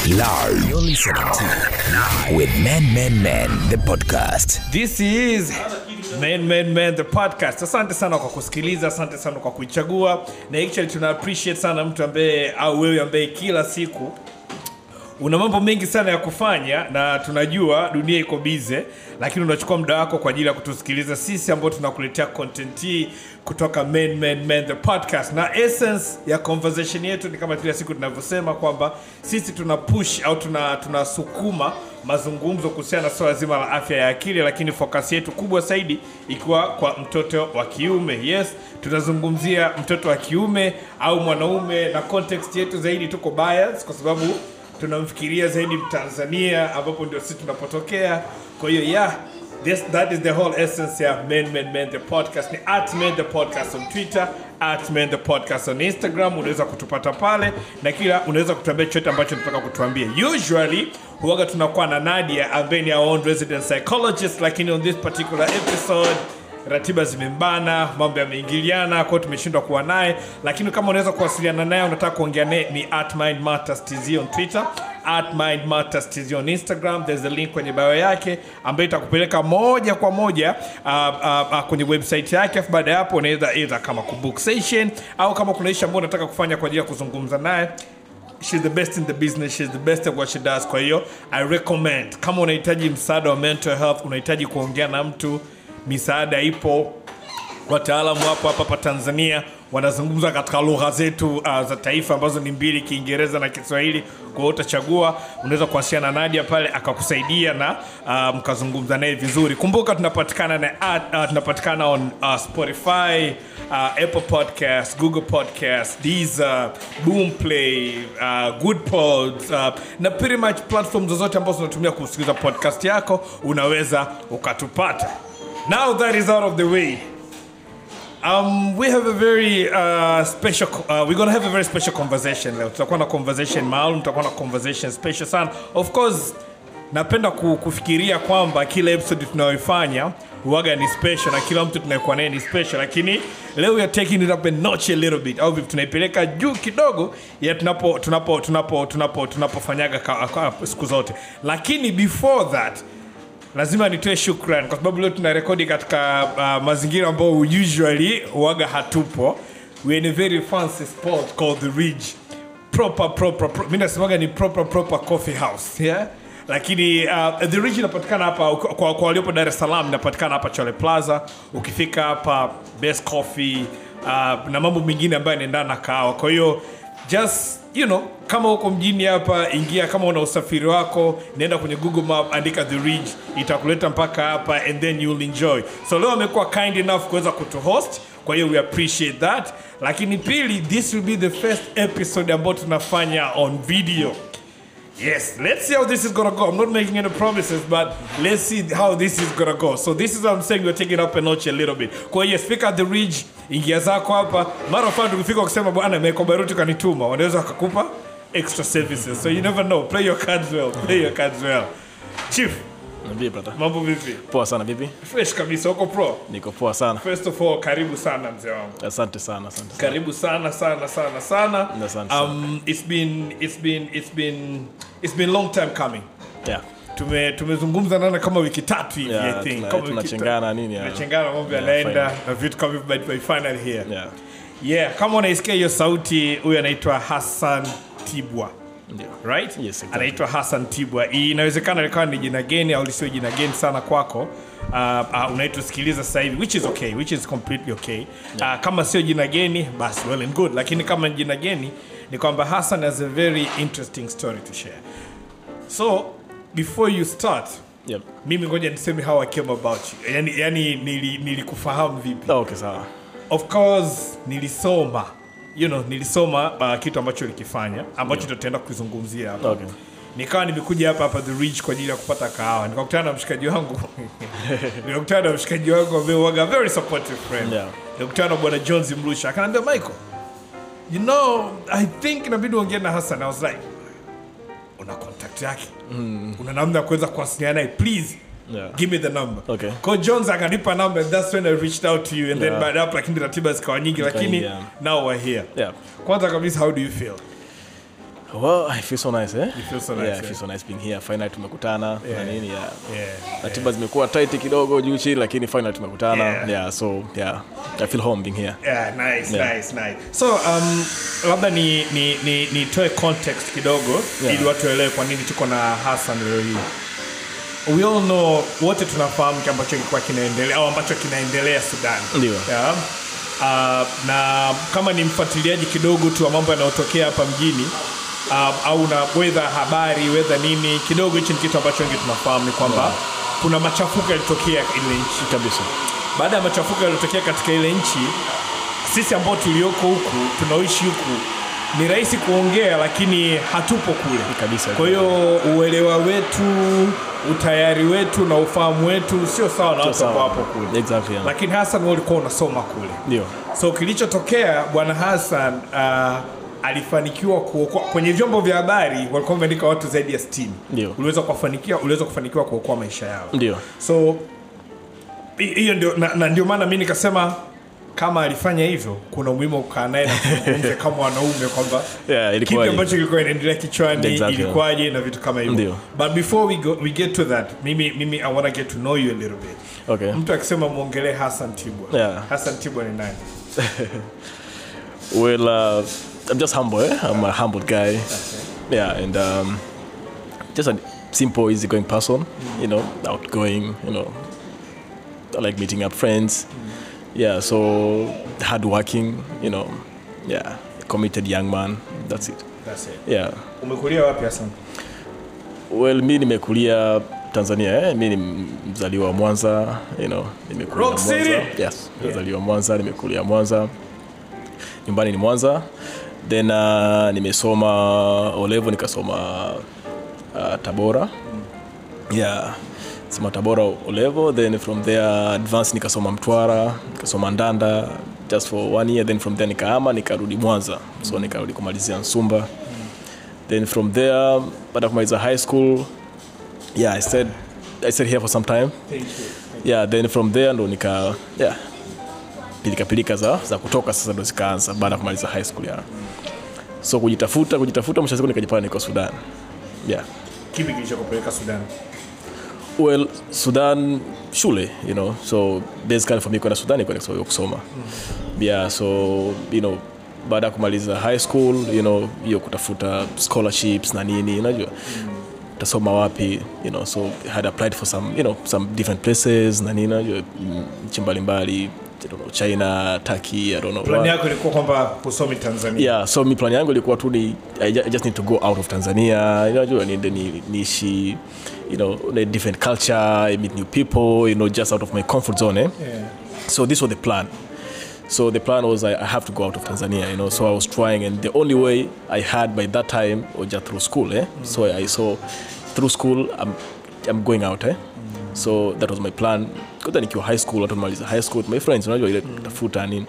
Live. You're listening to with Men, the podcast. This is Men, the podcast. Asante sana kwa kusikiliza, asante sana kwa kuichagua. Na actually tuna appreciate sana mtu ambaye au wewe ambaye kila siku una mambo mengi sana ya kufanya, na tunajua dunia iko busy, lakini unachukua muda wako kwa ajili ya kutusikiliza sisi ambao tunakuletea content hii kutoka Men, the podcast. Na essence ya conversation yetu ni kama kila siku tunavyosema kwamba sisi tuna push au tunasukuma mazungumzo kuhusiana na swala zima la afya ya akili, lakini focus yetu kubwa zaidi ikiwa kwa mtoto wa kiume. Yes, tutazungumzia mtoto wa kiume au mwanaume, na context yetu zaidi tuko bias kwa sababu tunamfikiria zaidi Tanzania ambapo ndio sisi tunapotokea. Kwa hiyo that is the whole essence ya Men the podcast. Ni @Men the podcast on Twitter, @Men the podcast on Instagram. Unaweza kutupata pale na kila unaweza kutuambia chochote ambacho unataka kutuambia. Usually huwaga tunakuwa na Nadia ambaye ni our own resident psychologist, lakini on this particular episode ratiba zimembana, mambo yameingiliana, kwa tumeshindwa kuwa naye. Lakini kama unaweza kuwasiliana naye, unataka kuongea naye, ni @MindMattersTZ on Twitter, @MindMattersTZ on Instagram. There's a link kwenye bio yake ambayo itakupeleka moja kwa moja kwenye website yake. Baada ya hapo unaweza kama kubook session au kama kuna issue ambayo unataka kufanya kwa ajili ya kuzungumza naye. She's the best in the business. She's the best at what she does. Kwa hiyo I recommend, kama unahitaji msaada wa mental health, unahitaji kuongea na mtu, misaada ipo. Wataalamu hapa Tanzania wanazungumza katika lugha zetu za taifa ambazo ni mbili, Kiingereza na Kiswahili. Kwa hiyo utachagua, unaweza kuwasiliana na Nadia pale akakusaidia na mkazungumza naye vizuri. Kumbuka tunapatikana on Spotify, Apple Podcasts, Google Podcasts, Deezer, Boomplay, Goodpods, na pretty much platforms zozote ambazo unatumia kusikiliza podcast yako unaweza ukatupata. Now that is out of the way, we have a very special, we're going to have a very special conversation leo. Tutakuwa na conversation maalum, tutakuwa na conversation special sana. Of course, napenda kufikiria kwamba kila episode tunayoifanya huwaga ni special na kila mtu tunayekuwa naye ni special, lakini leo we are taking it up a notch a little bit, au tunaipeleka juu kidogo ya tunapofanyaga siku zote. Lakini before that, lazima nitoe shukrani kwa sababu leo tunarekodi katika mazingira ambayo usually huaga hatupo. We are in a very fancy spot called The Ridge. Proper. Mimi nasemaga ni proper coffee house. Yeah? Lakini The Ridge inapatikana hapa kwa waliopo Dar es Salaam, inapatikana hapa Chole Plaza. Ukifika hapa, best coffee na mambo mengine ambayo yanaendana na kahawa. Kwa hiyo just kama uko mjini hapa, ingia. Kama una usafiri wako, nenda kwenye Google Map, andika The Ridge, itakuleta mpaka hapa, and then you'll enjoy. So leo amekuwa kind enough kuweza kutuhost, kwa hiyo we appreciate that. Lakini pili, this will be the first episode ambayo tunafanya on video. Yes, let's see how this is gonna go. I'm not making any promises, but let's see how this is gonna go. So this is what I'm saying, we're taking up a notch a little bit. Kwa hiyo speak at The Ridge, ingia zako hapa. Mara fulani tukifika kusema bwana Meko Baruti kanituma, wanaweza kukupa extra services. So you never know. Play your cards well. Chief, vipi brother? Mambo vipi? Poa sana vipi? Fresh kabisa, uko pro? Niko poa sana. First of all, karibu sana mzee wangu. Asante sana. Karibu sana. It's been long time coming. Yeah. Tumezungumza nana kama wiki 3 hivi, I think. Kama tunachangana nini? Tunachangana mambo yanaenda na vitu kama hivi, but finally here. Yeah, kama unaisikia hiyo sauti, huyu anaitwa Hassan Tibwa. Ndio. Right? Yes, exactly. Anaitwa Hassan Tibwa. Inawezekana likawa ni jina geni au lisio jina geni sana kwako. Unaitusikiliza sasa hivi, which is completely okay. Yeah. Kama sio jina geni, basi well and good. Lakini kama ni jina geni, ni kwamba Hassan has a very interesting story to share. So, before you start, mimi ngoja niseme how I came about you. Yani nilikufahamu vipi? Okay, sawa. Of course, nilisoma kitu ambacho ulikifanya ambacho tutaenda kuzungumzia hapa. Okay. Nikawa nimekuja hapa The Ridge kwa ajili ya kupata kahawa. Nikakutana na mshikaji wangu. Ambaye waga very supportive friend. Yeah. Nikakutana na bwana Jones Mlusha. Akaniambia, Michael, I think inabidi uongee na Hassan. I was like, una contact yake? Una namna kuweza kuwasiliana naye? Please. Yeah. Give me the number. Okay. Kwa Jones akanipa number, and that's when I reached out to you, and then baada hapo lakini ratiba zikawa nyingi, lakini now we're here. Yeah. Kwanza kabisa, how do you feel? Well, I feel so nice, eh? You feel so nice. Yeah, I feel so nice being here. Finally tumekutana na nini, Yeah. Ratiba zimekuwa tight kidogo juu chini, lakini finally tumekutana. Yeah, so yeah, I feel home being here. Yeah, nice. So labda ni toe context kidogo ili watu waelewe kwa nini tuko na Hassan leo hii. We all know, wote tunafahamu kile ambacho kilikuwa kinaendelea au ambacho kinaendelea Sudan. Ndio. Yeah. Na kama ni mfuatiliaji kidogo tu wa mambo yanayotokea hapa mjini, au na habari nini kidogo, hichi ni kitu ambacho wengi tunafahamu ni kwamba kuna machafuko yalitokea ile nchi kabisa. Baada ya machafuko yalitokea katika ile nchi, sisi ambao tulioko huku tunaoishi huku ni rahisi kuongea lakini hatupo kule kabisa. Kwa hiyo uelewa wetu, utayari wetu na ufahamu wetu sio sawa na watu hapo kule. Exactly. Yeah. Lakini Hassan walikuwa unasoma kule. Ndio. So kilichotokea bwana Hassan alifanikiwa kuokoa kwenye vyombo vya habari, walikuwa wameandika watu zaidi ya 60. Ndio. Uliweza kufanikiwa kuokoa maisha yao. Ndio. So hiyo ndio maana mimi nikasema kama alifanya hivyo kuna umuhimu kukaa naye na kuzungumza kama wanaume kwamba kipi ambacho kilikuwa inaendelea kichwani, ilikuwaje na vitu kama hivyo. But before we get to that, mimi I want to get to know you a little bit. Okay. Mtu akisema muongelee Hassan Tibwa. Hassan Tibwa ni nani? Well, I'm just humble. I'm a humble guy. Okay. Yeah, and just a simple, easygoing person. You know, outgoing. You know, I like meeting up friends. Yeah, so hardworking. You know, yeah, committed young man. That's it. Yeah. Umekulia wapi Hassan? Well, mimi nimekulia Tanzania. Mimi ni mzaliwa Mwanza. You know, nimekulia Rock City. Yes, mzaliwa Mwanza, nimekulia Mwanza. Nyumbani ni Mwanza. Then nimesoma O-level, nikasoma Tabora. Yeah, soma Tabora O-level. Then from there advanced nikasoma Mtwara, nikasoma Ndanda just for 1 year. Then from there nikarudi Mwanza. So nikarudi kumalizia Nsumba. Then from there baada kumaliza high school, I stayed here for some time. Thank you. Yeah, then from there ndo pilika za kutoka sasa ndo zikaanza baada kumaliza high school. So kujitafuta mwisho siku nikajipata niko Sudan. Kipi kilichokupeleka Sudan? Well, Sudan shule, you know. So basically for me kwenda Sudan ni kwenda kusoma. So you know, baada kumaliza high school, you know, hiyo kutafuta scholarships na nini, unajua. Tasoma wapi, you know. So I had applied for some different places na nini, unajua, nchi mbalimbali. I don't know, China, Turkey, I don't know. Plan yako ilikuwa kwamba kusoma Tanzania? Yeah, so mi plan yangu ilikuwa tu ni I just need to go out of Tanzania, you know, niishi, you know, a different culture, I meet new people, you know, just out of my comfort zone. Yeah. So this was the plan. So the plan was I have to go out of Tanzania, you know. So I was trying, and the only way I had by that time was just through school. So I saw through school I'm going out. So that was my plan. Because nikiwa high school, watu maliza high school with my friends, unajua ile kutafuta nini.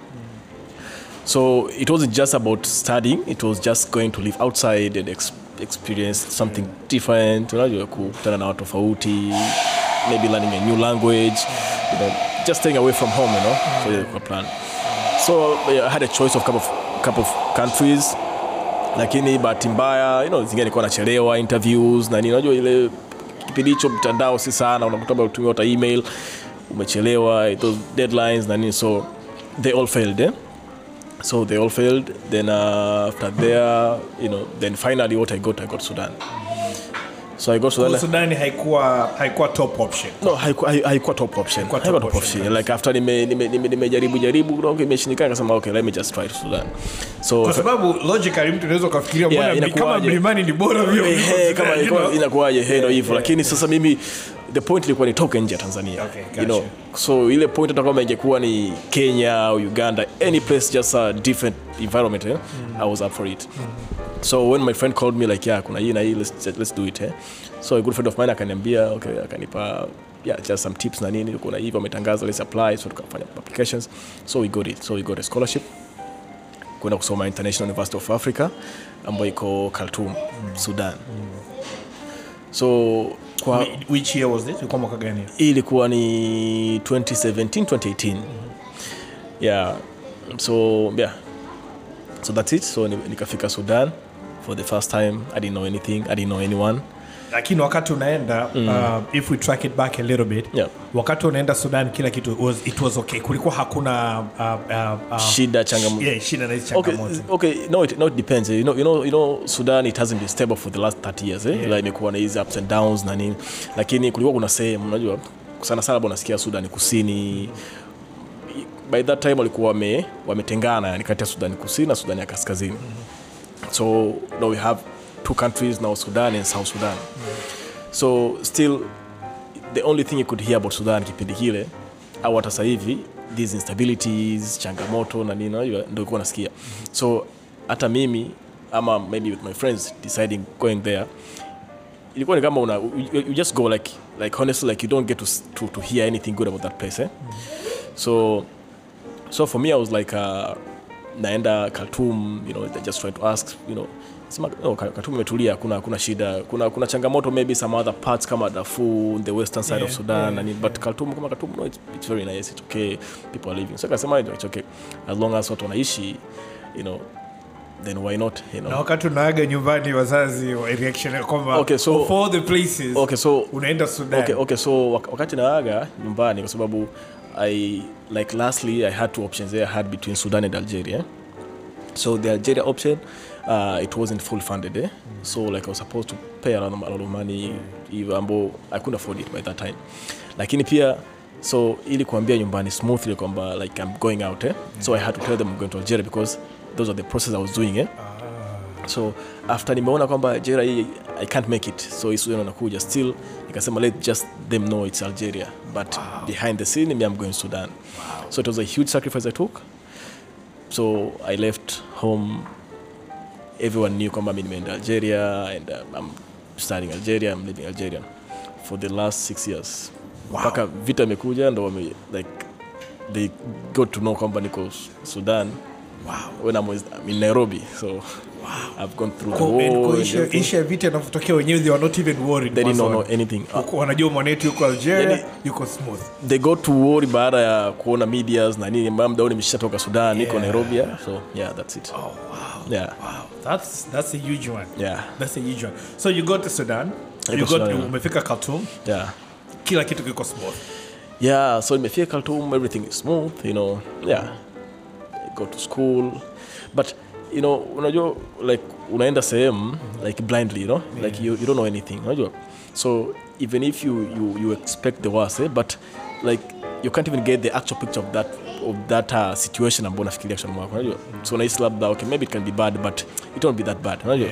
So it wasn't just about studying, it was just going to live outside and experience something different, unajua kukutana na watu tofauti, maybe learning a new language, you know, just staying away from home, you know. So that was my plan. So I had a choice of couple of countries, lakini bahati mbaya, you know, zingine nilikuwa nachelewa interviews na nini, unajua ile kipindi hicho mtandao si sana, unakuta unatumia hata email, umechelewa, those deadlines na nini, so they all failed. So they all failed. Then after there, you know, then finally what I got Sudan. So I got Sudan. Sudan haikuwa top option. No, haikuwa top option. Haikuwa top option. Like after nimejaribu kidogo imeshindikana, nikasema okay, let me just try Sudan. So kwa sababu logically mtu unaweza kufikiria mbona kama mlimani ni bora vile kama inakuwaje ndio hivyo, lakini sasa mimi the point ilikuwa nitoke nje ya Tanzania. Okay, gotcha. You know, so ile point hata kama ingekuwa ni Kenya au Uganda, any place, just a different environment, I was up for it. So when my friend called me like, kuna hii na hii, let's do it. So a good friend of mine akaniambia, okay, akanipa just some tips na nini, kuna hivi wametangaza, let's apply. So tukafanya applications, so we got it. So we got a scholarship kwenda kusoma International University of Africa ambayo iko Khartoum, Sudan. So which year was this? Ilikuwa mwaka gani? Ilikuwa ni 2017 2018. So that's it. So nikafika Sudan for the first time. I didn't know anything. I didn't know anyone. Lakini wakati unaenda if we track it back a little bit, wakati unaenda Sudan kila kitu it was okay. Kulikuwa hakuna shida changamoto. Yeah, shida na hizo changamoto. Okay, no it depends. You know Sudan, it hasn't been stable for the last 30 years, Like imekuwa na hizo ups and downs na nini. Lakini kulikuwa kuna sehemu unajua sana unasikia Sudan Kusini. By that time walikuwa wametengana, yani kati ya Sudan Kusini na Sudan ya Kaskazini. So now we have two countries now, Sudan and South Sudan. So still the only thing you could hear about Sudan kipindi kile au hata sasa hivi, these instabilities, changamoto na nini ndio nilikuwa nasikia. So hata mimi ama maybe with my friends deciding going there, ilikuwa ni kama you just go like honestly, like you don't get to hear anything good about that place, So for me I was like naenda Khartoum, they just try to ask, Khartoum imetulia, kuna shida, kuna changamoto maybe some other parts kama Darfur, the western side of Sudan, but Khartoum no, it's very nice, it's okay, people are living. So akasema it's okay as long as watu wanaishi, then why not, Na wakati unaaga nyumbani wazazi reaction kwamba for the places unaenda Sudan. Okay, so wakati naaga nyumbani, kwa sababu lastly I had two options there. I had between Sudan and Algeria. So the Algeria option, it wasn't full funded, So like I was supposed to pay a lot of money, even I couldn't afford it by that time. Lakini pia, so ili kuambia nyumbani smoothly kwamba like I'm going out, So I had to tell them I'm going to Algeria because those are the process I was doing, So after nimeona kwamba Algeria I can't make it, so Sudan wanakuja still, nikasema let just them know it's Algeria, but behind the scene I'm going to Sudan. So it was a huge sacrifice I took. So I left home, everyone knew kwamba mimi nimeenda Algeria and I'm studying Algeria, I'm living Algeria for the last 6 years. Mpaka vita imekuja ndo like they got to know kwamba niko Sudan. When I'm in Nairobi, so I've gone through the war. Isha vita inapotokea wenyewe, they were not even worried. They didn't know anything. Wanajua mwanetu yuko Algeria, yuko smooth. They got to worry baada ya kuona medias na nini, mdaoni nimeshatoka Sudan, niko Nairobi. So yeah, that's it. Oh wow. Yeah. Wow. That's a huge one. Yeah. That's a huge one. So you got to Sudan. Umefika Khartoum. Yeah. Kila kitu kiko smooth. Yeah, so nimefika Khartoum, everything is smooth, Yeah. Go to school, but unajua like unaenda sehemu like blindly, like you don't know anything, unajua. So even if you expect the worst, but like you can't even get the actual picture of that situation ambayo unafikiria action mwako, unajua. So unahisi labda okay, maybe it can be bad, but it won't be that bad, unajua.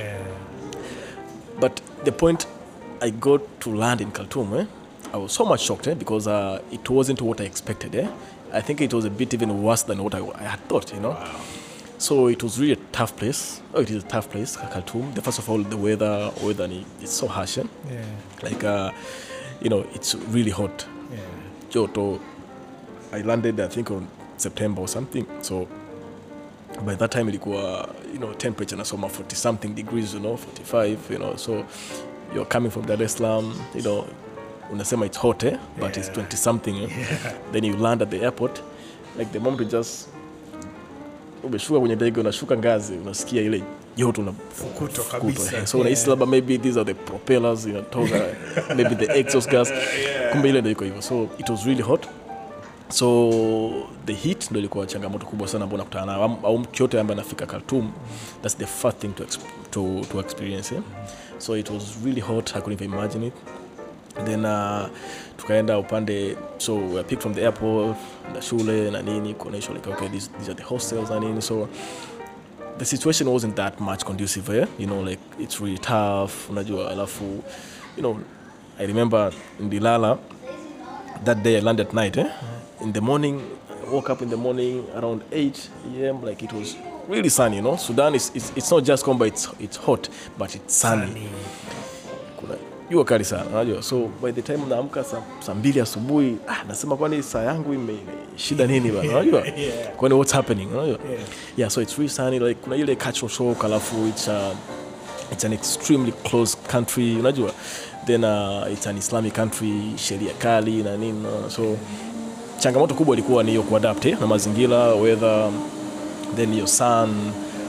But the point I got to land in Khartoum, I was so much shocked, because it wasn't what I expected, I think it was a bit even worse than what I had thought, Wow. So it was really a tough place. It is a tough place, Khartoum. First of all, the weather is so harsh. Like, it's really hot. Joto. I landed, I think, on September or something. So by that time, ilikuwa, temperature nasoma 40 something degrees, 45, So you're coming from Dar es Salaam, unasema it's hot, but it's 20 something. Then you land at the airport, like the moment you just umeshuka kwenye ndege, unashuka ngazi, unasikia ile joto na fukuto kabisa. So unahisi labda maybe these are the propellers, maybe the exhaust gas. Kumbe ile ndio iko hivyo. So it was really hot. So the heat ndio ilikuwa changamoto kubwa sana ambayo nakutana nayo, au mtu yote ambaye anafika Khartoum, that's the first thing to experience. So it was really hot, I couldn't even imagine it. Then tukaenda upande, so we picked from the airport, na shule na nini, kuonesha like okay, these are the hostels na nini. So the situation wasn't that much conducive, like it's really tough, unajua. Alafu I remember in Dilala that day I landed at night, in the morning, I woke up in the morning around 8 a.m. like it was really sunny, Sudan it's not just kwamba it's hot, but it's sunny. Jua kali sana, unajua. So by the time naamka saa 2 asubuhi, nasema kwani saa yangu shida nini bana, unajua? Kwani what's happening, unajua? Yeah, so it's really sunny, like kuna ile cultural shock, alafu it's an extremely closed country, unajua. Then it's an Islamic country, sheria kali na nini, so changamoto kubwa ilikuwa ni hiyo kuadapt na mazingira, weather, then your sun,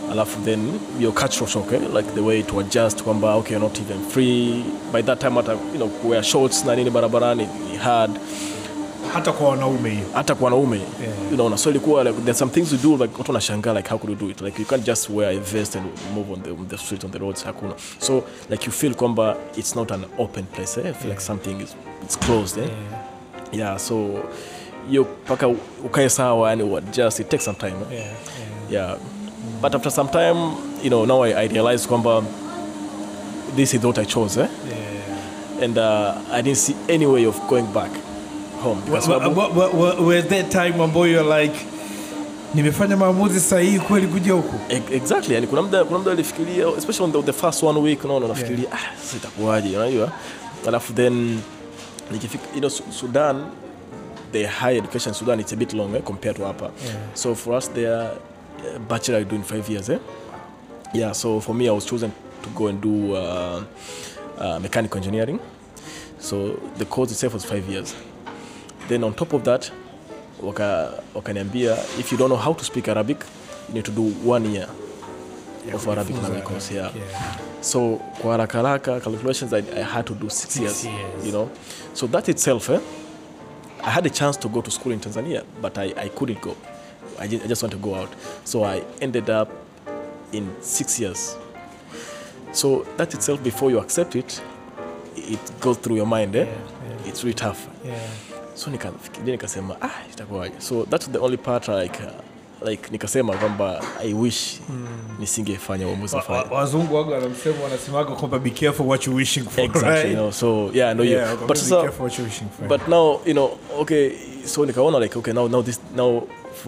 alafu then your cultural shock, like the way to adjust kwamba okay, you're not even free by that time, hata wear shorts na nini barabarani ni hard, hata kwa wanaume so ilikuwa like there's some things you do like watu wanashangaa like how could you do it, like you can't just wear a vest and move on the street, on the roads, hakuna. So like you feel kwamba it's not an open place, I feel like something it's closed, yeah, so you paka ukae sawa and just it takes some time, but after some time now I realized kwamba this is what I chose, and I didn't see any way of going back home. Was that time ambayo you're like nimefanya maamuzi sahihi kweli kuja huku? Exactly, yani kuna muda alifikiria, especially on the first 1 week nafikiria sasa itakuwaje, unajua. Alafu then nikifika Sudan, the higher education in Sudan, it's a bit long compared to hapa. So for us there, bachelor I do in 5 years, so for me I was chosen to go and do mechanical engineering. So the course itself was 5 years. Then on top of that, wakaniambia if you don't know how to speak Arabic, you need to do 1 year of Arabic language course. So kwa haraka calculations, I had to do 6 years, So that itself, I had a chance to go to school in Tanzania, but I couldn't go. I just want to go out. So I ended up in 6 years. So that itself, before you accept it, it goes through your mind, It's really tough. So nikasema itakuwaje. So that's the only part like nikasema kwamba I wish nisingefanya uamuzi fanya. Wazungu wanasemaga kwamba be careful what you wishing for. Exactly, right? So be careful what you wishing for. But now okay, so nikaona like okay, now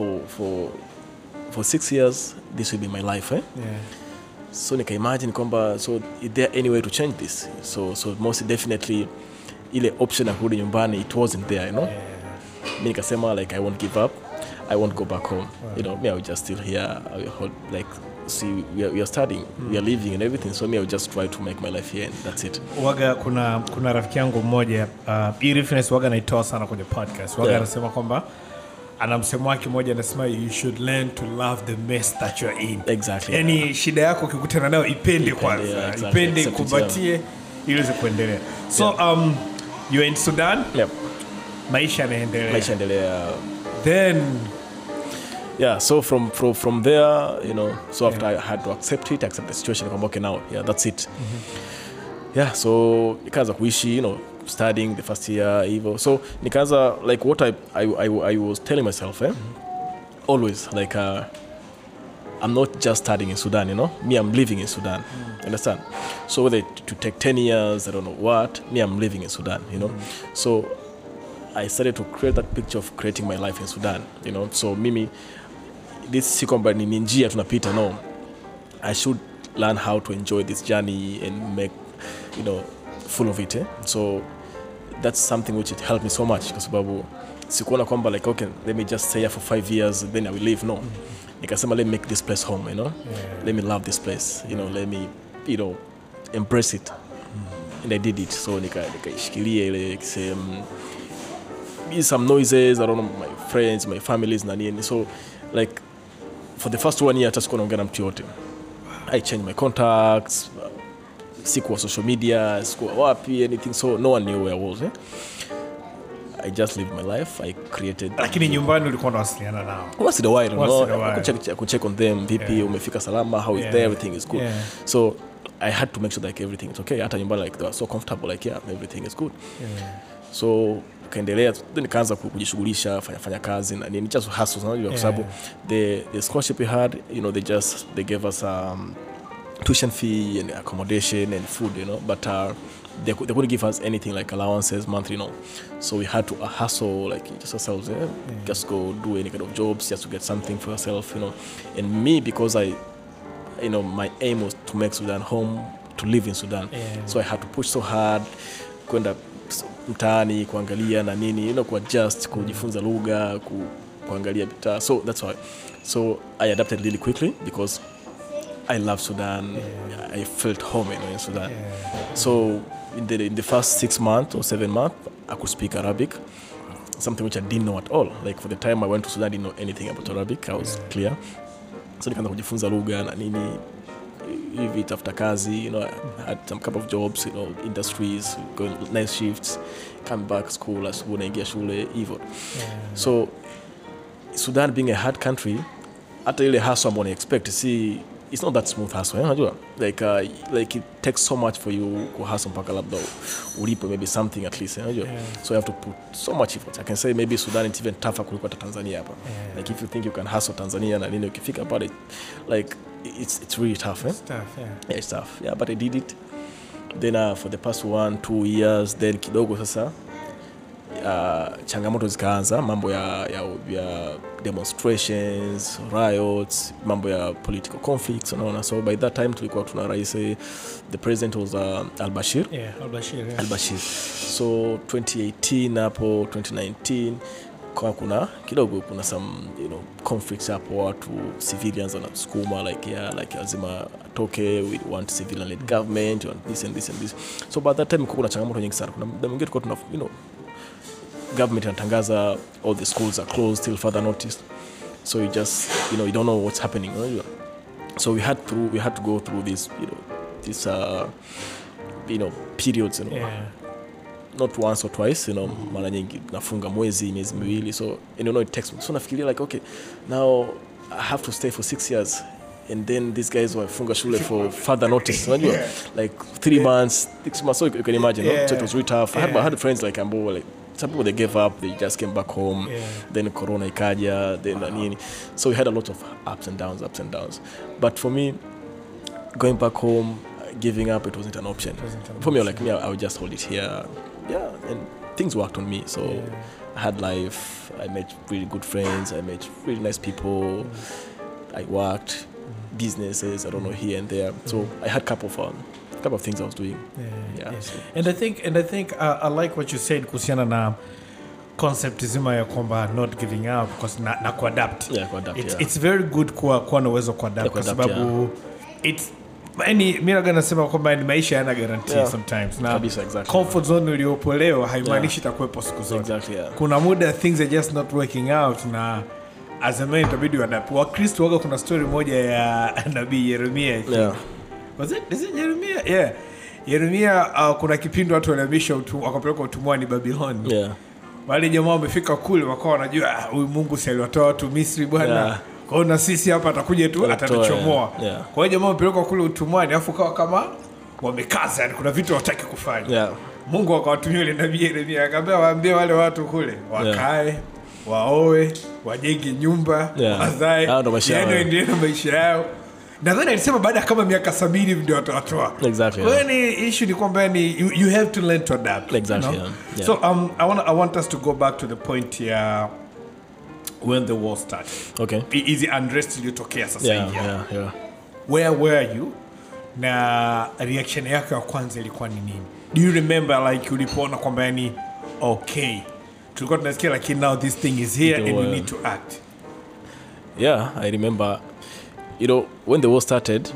for 6 years this will be my life, So nika imagine kwamba, so is there any way to change this? So most definitely ile option ya kurudi nyumbani, it wasn't there, Mimi nikasema like I won't give up, I won't go back home. Me I will just still here, like see we are studying, we are living and everything, so me I will just try to make my life here and that's it. Waga kuna rafiki yangu mmoja hii reference waga naitoa sana kwenye podcast. Waga anasema kwamba ana msemo wake mmoja anasema you should learn to love the mess that you're in. Exactly. Yani shida yako ukikutana nayo ipende kwanza, ipende, kubatie ili uweze kuendelea. So you're in Sudan? Yep. Maisha yanaendelea. Then so from there, so after I had to accept the situation, I'm okay now. That's it. So nikaanza kuishi, studying the first year hivyo. So nikaanza like what I was telling myself, always like I'm not just studying in Sudan, me I'm living in Sudan. Understand? So whether to take 10 years, I don't know what, me I'm living in Sudan, So I started to create that picture of creating my life in Sudan, So mimi this si kwamba ni njia tunapita, no, I should learn how to enjoy this journey and make full of it, So that's something which it helped me so much, kwa sababu sikuona kwamba like okay, let me just stay here for 5 years then I will leave. No, nikasema let me make this place home, let me love this place, let me embrace it, and I did it. So nikaishikilia ile some noises, I don't know, my friends, my families na nini. So like for the first 1 year hata sikuwa naongea na mtu yote. I changed my contacts, sikuwa social media, sikuwa wapi, anything, so no one knew where I was. I just lived my life. I created. Lakini nyumbani ulikuwa unawasiliana nao? Once in a while, check on them, vipi, umefika salama, how is there, everything is good. So I had to make sure like everything is okay. Hata nyumbani like they were so comfortable, like everything is good. So kaendelea, then nikaanza kujishughulisha, fanya kazi na nini, just hustle, unajua, kwa sababu the scholarship we had, they gave us tuition fee and accommodation and food, but they couldn't give us anything like allowances monthly, So we had to hustle like just ourselves, just go do any kind of jobs just to get something for yourself, And me, because my aim was to make Sudan home, to live in Sudan, so I had to push so hard, kwenda mtaani kuangalia na nini, kuadjust, kujifunza lugha, kuangalia bita. So that's why. So I adapted really quickly because I love Sudan. I felt home in Sudan. So in the first 6 months or 7 months, I could speak Arabic, something which I didn't know at all. Like for the time I went to Sudan, I didn't know anything about Arabic. I was clear. So nikaanza kujifunza lugha na nini hivi, tafuta kazi, you know, I had some couple of jobs, you know, industries, going night shifts, come back school, asubuhi naingia shule hivyo. So Sudan being a hard country, hata ile hustle ambayo expect, see, it's not that smooth hustle, unajua, like it takes so much for you to hustle mpaka labda ulipo maybe something at least, unajua. So you have to put so much effort. I can say maybe Sudan is even tougher kuliko Tanzania hapa. Like if you think you can hustle Tanzania na nini, ukifika pale like it's really tough, eh? It's tough, Yeah, it's tough. Yeah, but I did it. Then for the past 1-2 years, then kidogo sasa changamoto zikaanza, mambo ya demonstrations, riots, mambo ya political conflicts, unaona. So by that time tulikuwa tuna rais, the president was al-Bashir. Yeah, al-Bashir. Yeah. Al-Bashir. So 2018 hapo 2019 kwa kuna kidogo kuna some, you know, conflicts hapo, watu civilians wanasukuma like lazima atoke, we want civilian led government, we want this and this and this. So by that time kuna changamoto nyingi sana. Kuna muda mwingine tulikuwa tuna, you know, government inatangaza all the schools are closed till further notice. So you just, you know, you don't know what's happening, right? So we had to go through this, you know, periods, you know. Yeah. Not once or twice, you know, mara nyingi nafunga miezi miwili. So, and you know, it takes me. So nafikiria like, okay, now I have to stay for 6 years. And then these guys were funga shule for further notice. Unajua? Like 3 months, 6 months. So you can imagine, no? So it was really tough. I had friends like Ambo, like some people, they gave up, they just came back home. Then Corona ikaja, then nini. So we had a lot of ups and downs. But for me, going back home, giving up, it wasn't an option. For me, like me, I would just hold it here. Yeah, and things worked on me. So I had life. I met really good friends. I met really nice people. I worked businesses, I don't know, here and there. So I had a couple of things I was doing. So. And I think I like what you said kuhusiana na concept zima ya kwamba not giving up because na kuadapt. Yeah, kuadapt. It's very good kuwa na uwezo kuadapt kwa sababu it's mimi nasema kwamba ni maisha yana guarantee sometimes. Na exactly. Comfort zone uliopo leo haimaanishi itakuwepo siku zote. Exactly, yeah. Kuna muda things are just not working out na as a man itabidi wadapt. Wakristo waga kuna story moja ya nabii Yeremia. Yeah. Is it Yeremia? Yeah. Yeremia kuna kipindi watu walihamishwa wakapelekwa utumwani Babylon. Yeah. Wale jamaa wamefika kule wakawa wanajua huyu Mungu si aliwatoa watu Misri bwana. Yeah. Kwa hiyo na sisi hapa atakuja tu atatuchomoa. Yeah. Kwa hiyo jamaa wamepelekwa kule utumwani afu kawa kama wamekaza, yani kuna vitu hawataki kufanya. Yeah. Mungu akawatumia ile nabii Yeremia akamwambia waambie wale watu kule wakae, waoe, wajenge nyumba, wazae, yaani ndio maisha yao. Nadhani alisema baada kama miaka 70 ndio watatoa. Exactly. Kwa hiyo issue ni kwamba ni you have to learn to adapt. Exactly. You know? So I want us to go back to the point here when the war started. Okay. Easy unrest iliyotokea sasa hivi. Yeah. Where were you? Na reaction yako ya kwanza ilikuwa ni nini? Do you remember like ulipoona kwamba yani okay, tulikuwa tunasikia lakini now this thing is here and we need to act? Yeah, I remember, you know, when the war started,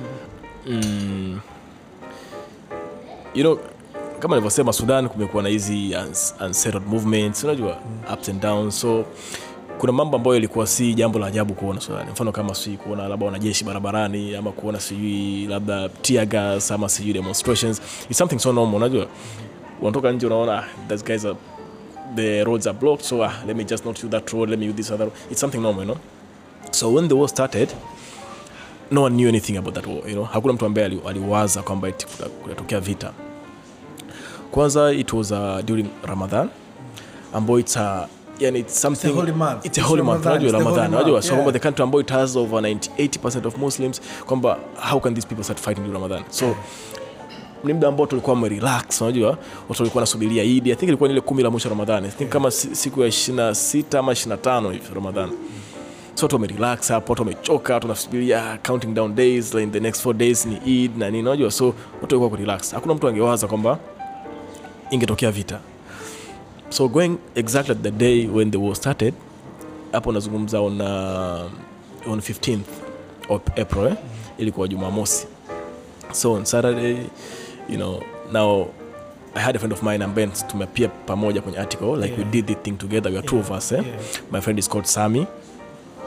you know, kama nilivyosema Sudan kumekuwa na hizi unsettled movements, unajua, ups and downs. So kuna mambo ambayo ilikuwa si jambo la ajabu kuona Sudan. Mfano kama kuona labda wanajeshi barabarani ama kuona labda tear gas ama demonstrations. It's something so normal, unajua. Unatoka nje unaona these guys are, the roads are blocked, so let me just not use that road, let me use this other. It's something normal, you know. So when the war started, no one knew anything about that war, you know. Hakuna mtu ambaye aliwaza kwamba kutatokea vita. Kwanza it was during Ramadan, ambayo it's something, it's a holy month, Ramadan. So kwamba the country ambayo it has over 80% of Muslims, kwamba how can these people start fighting during Ramadan? So ni muda ambao tulikuwa relax, unajua, watu walikuwa nasubiria Eid. I think ilikuwa ile 10 la mwisho Ramadan. I think kama siku ya 26 ama 25 hivi Ramadan. So watu relax hapo, watu wamechoka, tunasubiria counting down days, like the next 4 days ni Eid na nini, unajua. So watu walikuwa relax. Hakuna mtu angewaza kwamba ingetokea vita. So going exactly at the day when the war started, hapo nazungumza on 15th of April, ilikuwa Jumamosi. So on Saturday, you know, now I had a friend of mine ambaye tumepia pamoja kwenye article, like we did the thing together, we are two of us. My friend is called Sami.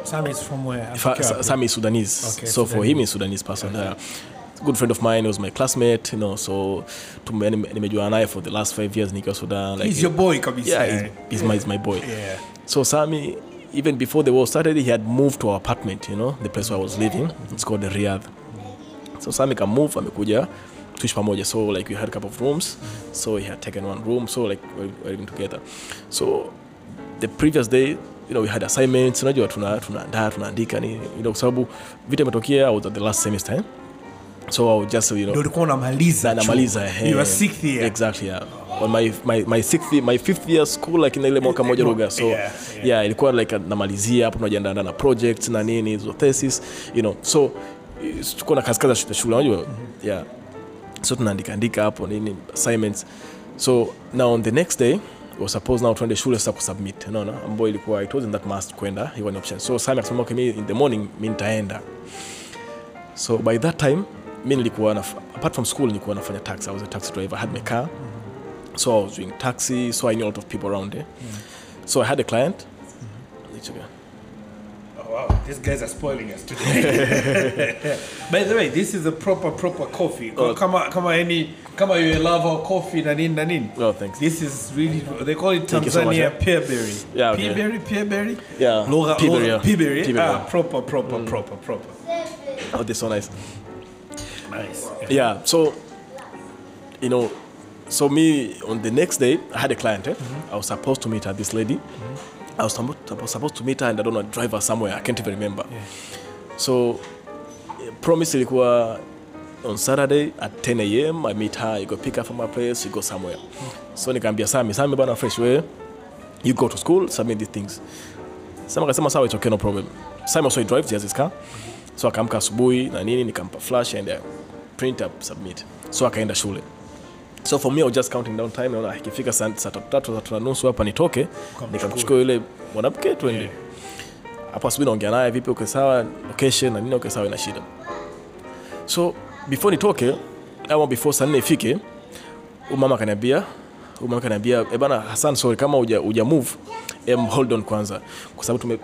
Sami is from where? Sami is Sudanese. Okay, so for him, he's Sudanese person. Good friend of mine, he was my classmate, you know, so nimejua naye for the last 5 years nikiwa Sudan. Like, he's your boy, kabisa. Yeah, he's my boy. Yeah. So Sami, even before the war started, he had moved to our apartment, you know, the place where I was living. It's called the Riyadh. So Sami can move, amekuja tuishi pamoja. So like we had a couple of rooms. So he had taken one room, so like we're living together. So the previous day, you know, we had assignments, unajua tunaandika ni, you know, sababu vita imetokea, I was at the last semester. So I would just, you know, ndio ulikuwa unamaliza. You were 6th year. Exactly, yeah. On my 5th year school, like in ile mwaka moja ruga. So yeah, ilikuwa like namalizia hapo, tunajiandaa na projects na nini, hizo thesis, you know. So tuko na kaskaza shule, unajua. Yeah. So tunaandika hapo nini assignments. So now on the next day, we were supposed now to shule sasa kusubmit, unaona, ambapo ilikuwa it wasn't that must kwenda, hiyo ni option. So Sami akasema okay, in the morning mimi nitaenda. So by that time mimi nilikuwa apart from school nilikuwa nafanya taxi. I was a taxi driver. I had my car. So I was doing taxi, so I knew a lot of people around there. So I had a client. Oh wow, these guys are spoiling us today. By the way, this is a proper coffee. Kama you love our coffee na nini. Oh, thanks. This is really, they call it Tanzania so pearberry. Yeah, okay. Pearberry? Yeah. Pearberry. Ah, proper. Oh, this is so nice. Nice. Yeah, so you know, so me on the next day I had a client. I was supposed to meet her, this lady. I was supposed to meet her and I don't know, drive her somewhere. I can't even remember. So promise ilikuwa on Saturday at 10 a.m. I meet her, you go pick her from my place, you go somewhere. So nikaambia Sami bana fresh way, you go to school, submit these things. Sami akasema sawa, it's okay, no problem. Sami also drives, he has his car. So akamka asubuhi na nini, nikampa flash and print up, submit. So akaenda shule. So for me, I was just counting down time. Naona ikifika saa 3:30 hapa nitoke, nikamchukua yule mwanamke twende. Hapo asubuhi naongea naye, vipi, uko sawa, location na nini, uko sawa, ina shida. So before nitoke, ama before saa 4 ifike, mama akaniambia, bana Hassan, sorry kama uja move, hold on kwanza, kwa sababu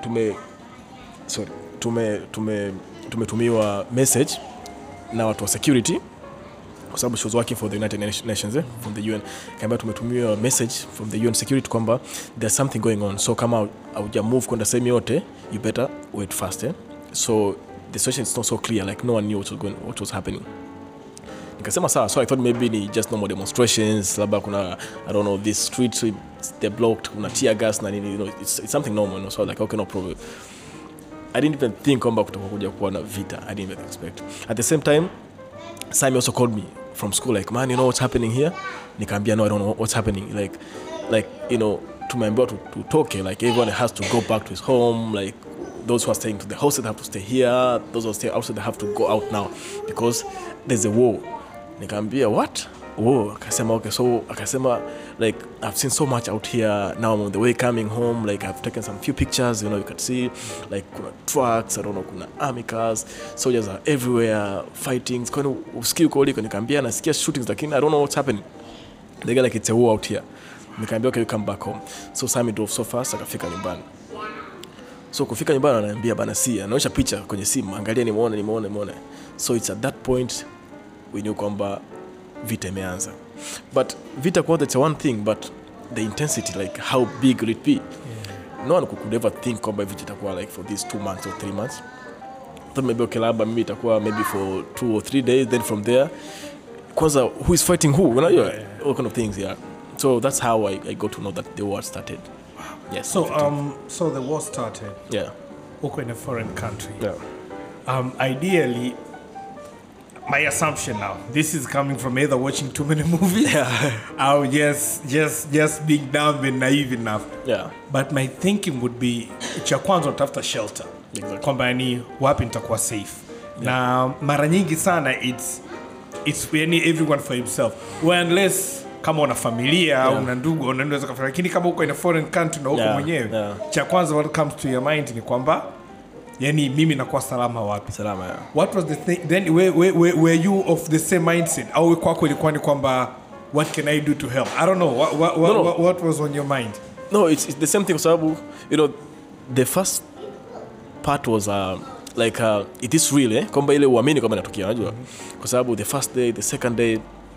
tumetumiwa message na watu wa security, kwa sababu she was working for the United Nations, from the UN. Kama tumetumiwa message from the UN security kwamba there's something going on, so kama auja move kwenda sehemu yote, you better wait fast. So the situation is not so clear, like no one knew what was happening. Nikasema sawa. So I thought maybe ni just normal demonstrations, labda kuna, I don't know, this streets they're blocked, kuna tear gas na nini, you know, it's something normal, you know? So I was like, okay, no problem. I didn't even think kwamba kutakuja kuwa na vita. I didn't even expect. At the same time, Sami also called me from school, like, man, you know what's happening here? Nikaambia, no, I don't know what's happening. Like you know, tumeambiwa tutoke, like everyone has to go back to his home, like those who are staying to the house, they have to stay here, those who are staying outside, they have to go out now because there's a war. Nikaambia, what? Whoa. Akasema, okay. So akasema, like, I've seen so much out here. Now I'm on the way coming home, like I've taken some few pictures, you know, you can see like kuna trucks, I don't know, kuna army cars, soldiers are everywhere fighting. It's kind of usikie kodi. Nikaambia nasikia shootings, lakini I don't know what's happening. They get like it's a war out here. Nikaambia, okay, you come back home. So Sami drove so fast akafika nyumbani. So kufika nyumbani ananiambia, bana si, anaonyesha picha kwenye simu, angalia nimeona. So it's at that point we knew kwamba vita imeanza. But vita kwa that's one thing, but the intensity, like how big will it be? No one could ever think kwamba vita itakuwa like for these 2 months or 3 months. Thought maybe okay, labda maybe itakuwa maybe for 2 or 3 days, then from there kwanza who is fighting who, you know, all kind of things. So that's how I got to know that the war started. Yes. So the war started. Yeah. Uko in a foreign country. Yeah. Ideally, my assumption now, this is coming from either watching too many movies, or just being dumb and naive enough. Yeah. But my thinking would be, cha kwanza utafuta shelter. Exactly. Kwamba ni wapi nitakuwa safe. Na mara nyingi sana it's everyone for himself. Well, unless kama una familia, una ndugu, unaweza kufanya, lakini kama uko in a foreign country na uko mwenyewe, cha kwanza what comes to your mind ni kwamba yani mimi nakuwa salama wapi? Salama, yeah. What was the thing then, were you of the same mindset au kwako ilikuwa ni kwamba what can I do to help? I don't know what was on your mind. No, it's the same thing, sababu, you know, the first part was like it is real kwamba ile uamini kama inatokea unajua kwa sababu the first day, the second day,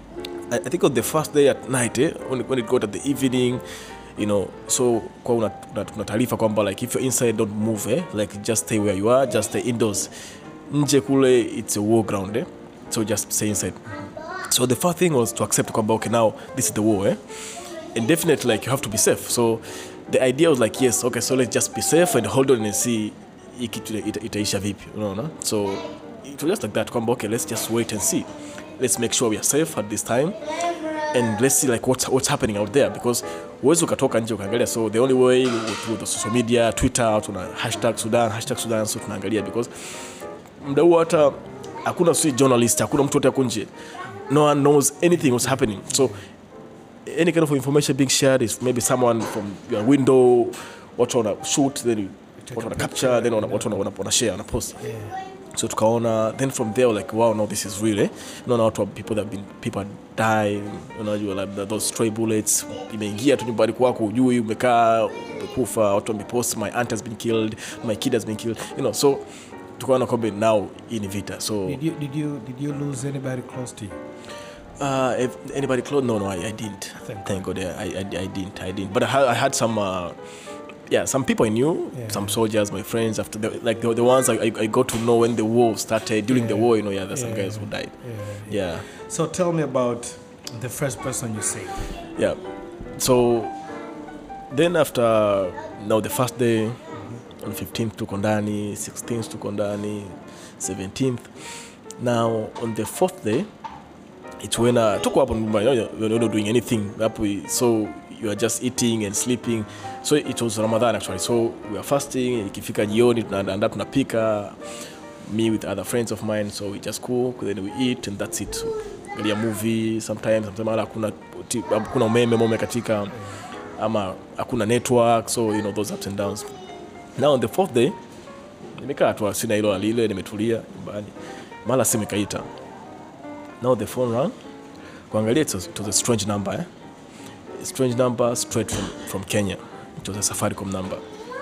I think on the first day at night when it got at the evening, you know, so kwa una taarifa kwamba like if you're inside don't move like just stay where you are, just stay indoors. Nje kule it's a war ground so just stay inside. So the first thing was to accept kwamba okay, now this is the war and definitely like you have to be safe. So the idea was like yes, okay, so let's just be safe and hold on and see itaisha vipi, unaona. So it was just like that kwamba okay, let's just wait and see, let's make sure we are safe at this time and let's see like what's happening out there, because uwezo ukatoka nje ukaangalia. So the only way through the social media, Twitter, tuna #Sudan, so tunaangalia because mdau hata hakuna journalist, hakuna mtu wote nje, no one knows anything what's happening. So any kind of information being shared is maybe someone from your window, watu wana shoot, then watu wana capture, then watu wana share, wana post. So tukaona, then from there like wow, no, this is really no watu people die, unajua like those stray bullets imeingia tu nyumbani kwako, ujui umekaa umekufa, watu wamepost my aunt has been killed, my kid has been killed, you know. So tukaona kwamba now in vita. So did you lose anybody close to you? If anybody close? No, I didn't. Thank God, I didn't. But I had some some people I knew, some soldiers, my friends. After the ones I got to know when the war started. During the war, you know, there's some guys who died. Yeah. So tell me about the first person you saved. Yeah. So then after now the first day, on 15th to Kondani, 16th to Kondani, 17th. Now on the 4th day, it's when took up on you're not doing anything. So you are just eating and sleeping. So it was Ramadan actually. So we are fasting. Ikifika jioni tunaandaa tunapika, me with other friends of mine. So we just cook, then we eat, and that's it. So galia movie sometimes hakuna umeme katika ama hakuna network, so you know those ups and downs. Now on the 4th day nimekaa tu sina hilo alile, nimetulia nyumbani, mara simu ikaita. Now the phone rang, kuangalia it was a strange number a strange number straight from Kenya. It was a Safaricom number.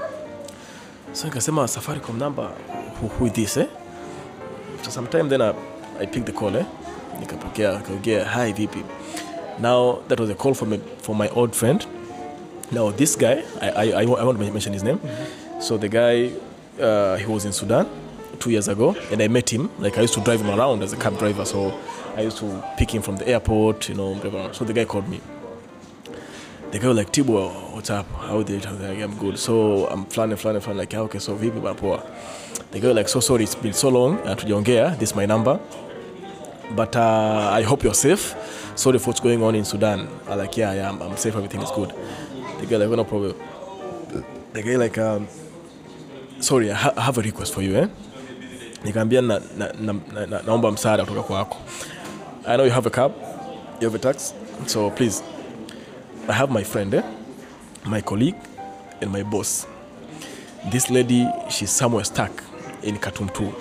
So nikasema Safaricom number, who is this So sometime then I picked the call nikapokea, akaongea hi vipi. Now that was a call from my old friend. Now this guy, I won't mention his name. So the guy, he was in Sudan 2 years ago, and I met him. Like I used to drive him around as a cab driver, so I used to pick him from the airport, you know. So the guy called me. The guy was like, Tibo, what's up? How are you? Like, I'm good. So I'm flying. Like, okay, so vipi bana. The guy was like, so sorry, it's been so long. Tujaongea, this is my number. But I hope you're safe. Sorry for what's going on in Sudan. I'm like, yeah, I'm safe, everything is good. The guy like, no problem. The guy like, sorry, I have a request for you. Nikamwambia naomba msaada kutoka kwako. I know you have a cab, you have a taxi, so please, I have my friend, my colleague, and my boss. This lady, she's somewhere stuck in Khartoum 2.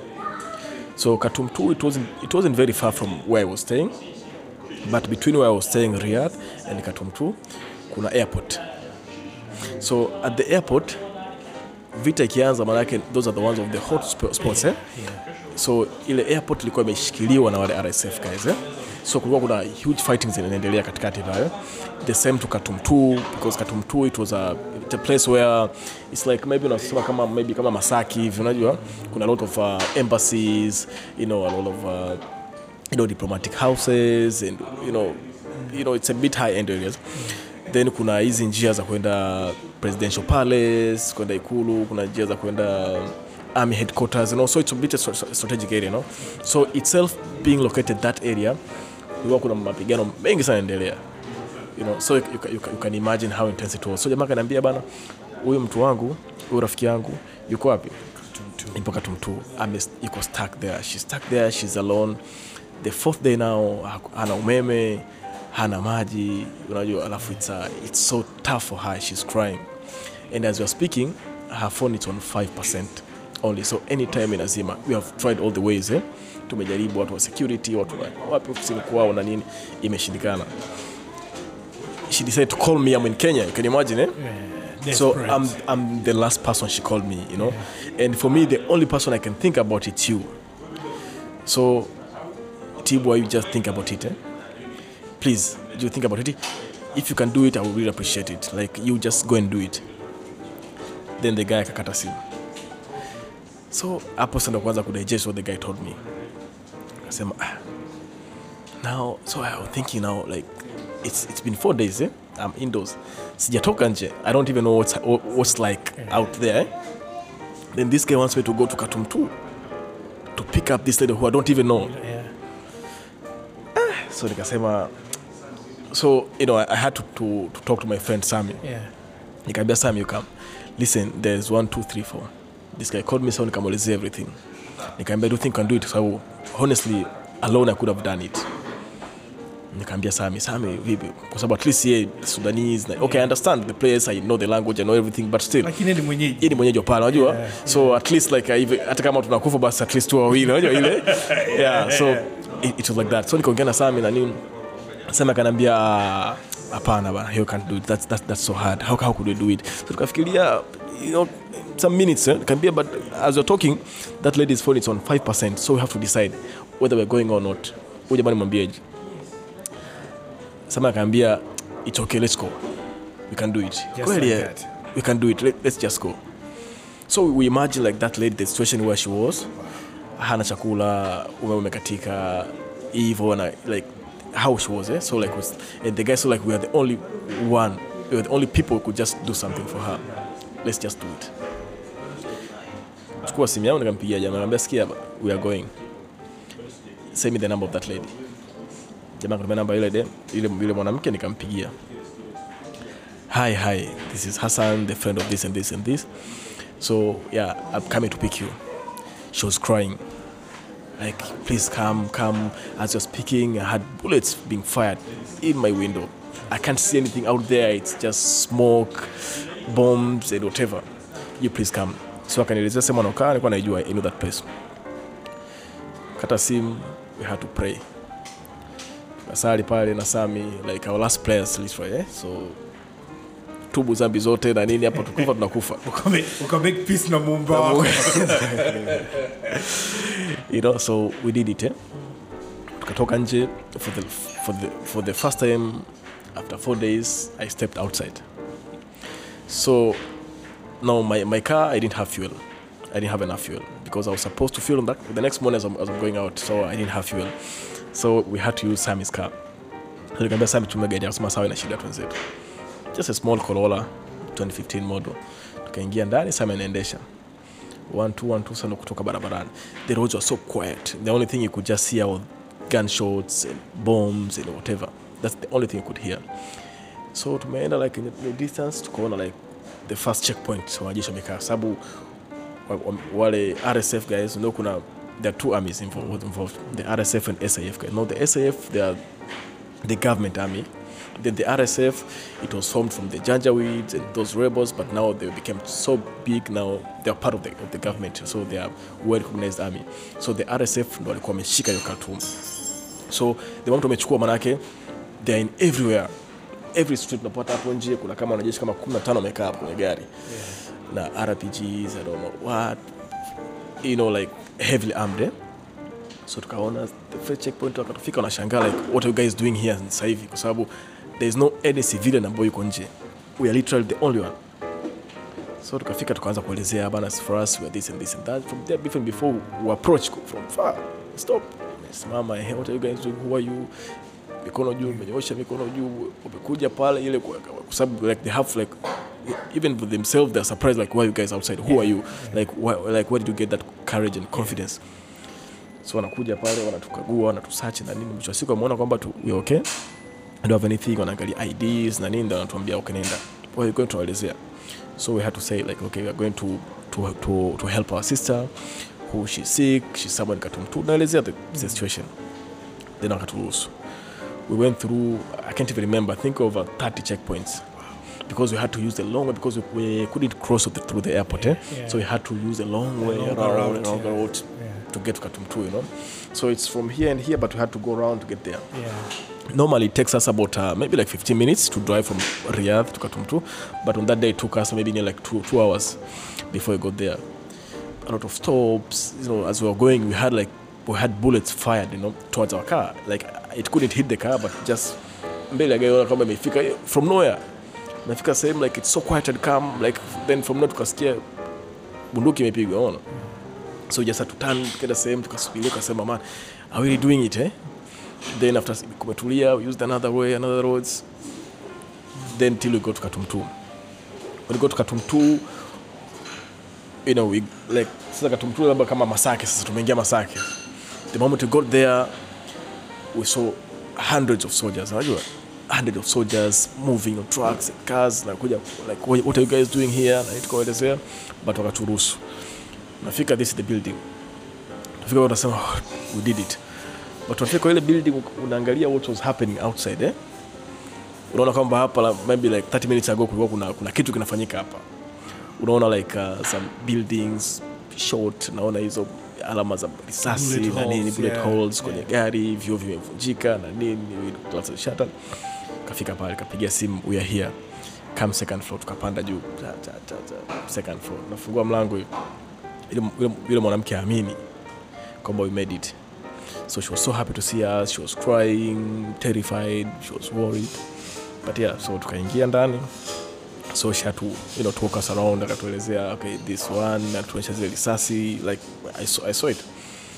So Khartoum 2, it wasn't very far from where I was staying, but between where I was staying, Riyadh, and Khartoum 2, kuna airport. So at the airport, vita ikianza, manake those are the ones of the hot spots. So ile airport ilikuwa imeshikiliwa na wale RSF guys. So kulikuwa kuna huge fighting zinaendelea katikati pale. The same to Khartoum 2, because Khartoum 2 it was a place where it's like maybe unasema kama Masaki hivi, unajua kuna a lot of embassies, you know, a lot of diplomatic houses, and you know it's a bit high end areas. Then kuna hizi njia za kwenda presidential palace, kwenda ikulu, kuna njia za kwenda army headquarters, and also it's a bit a strategic area, no? So itself being located that area, kulikuwa kuna mapigano mengi sana endelea, you know. So you can imagine how intense it was. So jamaa kaniambia bana, huyu mtu wangu, huyu rafiki yangu yuko wapi? Ipo Khartoum 2. Yuko stuck there. She's stuck there, she's alone. The 4th day now, hana umeme, hana maji, unajua, alafu it's so tough for her. She's crying, and as we are speaking, her phone is on 5% only. So anytime inazima. We have tried all the ways, tumejaribu, watu wa security, watu wapi ofisini kwao na nini, imeshindikana. She decided to call me. I'm in Kenya, you can imagine, So I'm the last person she called me, you know. Yeah. And for me, the only person I can think about it's you. So, T-boy, you just think about it, eh? Please, you think about it. If you can do it, I would really appreciate it. Like, you just go and do it. Then the guy akakata simu. So, hapo sasa ndo kwanza kudigest what the guy told me. Akasema, now, so I was thinking now, like, it's been 4 days, eh? I'm indoors. Sijatoka nje. I don't even know what's like out there. Eh? Then this guy wants me to go to Khartoum 2 to pick up this lady who I don't even know. Yeah. So nikasema, so you know, I had to talk to my friend Sammy. Yeah. Nikamwambia Sammy, you come. Listen, there's 1, 2, 3, 4. This guy called me, so nikamwelezea everything. Nikamwambia, do you think I can do it? So honestly, alone I could have done it. Nikamwambia Sammy vipi? Kwa sababu at least yeye Sudanese. Okay, I understand the players, I know the language, I know everything, but still. Lakini ni mwenyeji. Ni mwenyeji pale, unajua? So at least like hata kama tunakufa basi at least tu wawili, unajua ile? Yeah, so it was like that. So nikaongea na Sammy na nini? Sammy akaniambia hapana bana, you can't do it. That's so hard. How could we do it? So tukafikiria, you know, some minutes, nikamwambia, but as you're talking, that lady's phone is on 5%, so we have to decide whether we're going or not. Huyu jamani mwambieje? Sammy akaniambia, it's okay, let's go. We can do it. Like we can do it. Let's just go. So we imagine like that lady, the situation where she was, hana chakula, umeme umekatika, hivyo na like how she was, eh? So like and the guy, so like we are the only people who could just do something for her. Let's just do it. Chukua simu yangu nikampigia jamaa, nikamwambia sikia, we are going. Send me the number of that lady. Jamaa akanipa namba ile mwanamke, nikampigia. Hi, this is Hassan, the friend of this and this and this. So yeah, I'm coming to pick you. She was crying. Like, please come. As you're speaking, I had bullets being fired in my window. I can't see anything out there. It's just smoke, bombs and whatever. You please come. So akanielezea sema nakaa, nilikuwa najua I know that place. Kata simu, we had to pray. Nasali pale na Sami, like our last prayers literally, eh? So tubu zambi zote na nini hapa tukufa tunakufa. Uka make peace na Muumba wako. You know, so we did it, eh? Tukatoka nje for the first time after 4 days I stepped outside. So now my car, I didn't have fuel. I didn't have enough fuel because I was supposed to fuel that the next morning as I'm going out, so I didn't have fuel. So we had to use Sammy's car. So nikamwambia Sammy tumia gari yako, sawa ina shida twenzetu. Just a small Corolla 2015 model. Tukaingia ndani, Sammy anaendesha. 1-2 sana kutoka barabarani. The roads were so quiet. The only thing you could just hear was gunshots and bombs and whatever. That's the only thing you could hear. So tumeenda like in the distance, tukaona like the first checkpoint. So wanajeshi wamekaa sababu wale RSF guys, you know, there are 2 armies involved, the RSF and SAF guys. Now the SAF, they are the government army. Then the RSF, it was formed from the Janjaweeds and those rebels, but now they became so big. Now they are part of the government, so they are well-recognized army. So the RSF ndo walikuwa wameshika hiyo Khartoum. So the moment wamechukua manake, they are in everywhere. Every street unapata hapo nje kuna kama wanajeshi kama 15 wamekaa hapo kwenye gari. Na RPGs, I don't know what, you know, like heavily armed, eh? So tukaona the first checkpoint, wakatufika wanashangaa like, what are you guys doing here sasa hivi? Kwa sababu there is no any civilian ambaye yuko nje. We are literally the only one. So tukafika tukaanza kuelezea bana, for us we are this and this and that. From there, even before we approach from far, stop. Simama, hey, what are you guys doing? Who are you? Mikono juu, mmenyosha mikono juu, umekuja pale ile kwa sababu like they have like, even for themselves they're surprised like, why are you guys outside? Who are you? Like where did you get that courage and confidence? So wanakuja pale, wanatukagua, wanatusearch na nini, mwisho siku ameona kwamba we okay, I don't have anything, wanaangalia IDs na nini, ndio wanatuambia okay, nenda. We're going to elezea. So we had to say like, okay, we are going to help our sister who she's sick, she's someone Khartoum 2, naelezea the situation. Then wakaturuhusu. We went through, I can't even remember, I think over 30 checkpoints. Because we had to use the long way, because we couldn't cross through the airport, eh? Yeah. So we had to use a long way around the road to get to Khartoum 2, you know. So it's from here and here, but we had to go around to get there. Yeah. Normally it takes us about maybe like 15 minutes to drive from Riyadh to Katumtu, but on that day it took us maybe near like two hours before we got there. A lot of stops, as we were going, we had bullets fired, towards our car. Like it couldn't hit the car, but just from nowhere. Nafika same, like it's so quiet and calm, like then from nowhere tukasikia bunduki imepigwa, unaona. So we just had to turn kenda same, tukasubiria tukasema, man, are we really doing it, eh? Then after kumetulia, we used another roads. Then till we got to Katumtu. When we got to Katumtu, we like sasa Katumtu labda kama Masaki, sasa tumeingia Masaki. The moment we got there, we saw hundreds of soldiers, unajua? Hundreds of soldiers moving on trucks and cars, like what are you guys doing here? Na tukaelezea, but wakaturuhusu. Nafika, this is the building. Nafika wanasema, we did it. But tunafika ile building, unaangalia what was happening outside, eh? Unaona kwamba hapa maybe like 30 minutes ago kulikuwa kuna kitu kinafanyika hapa. Unaona like some buildings short, naona hizo alama za risasi na nini, bullet holes kwenye gari, vioo vimevunjika na nini, glass shattered. Kafika pale, kapigia simu, we are here. Come second floor, tukapanda juu. Second floor. Nafungua mlango, ile mwanamke haamini kwamba we made it. So she was so happy to see us. She was crying, terrified, she was worried. But yeah, so tukaingia ndani. So she had to, to walk us around, akatuelezea, okay, this one, atuonyesha zile risasi, like I saw it.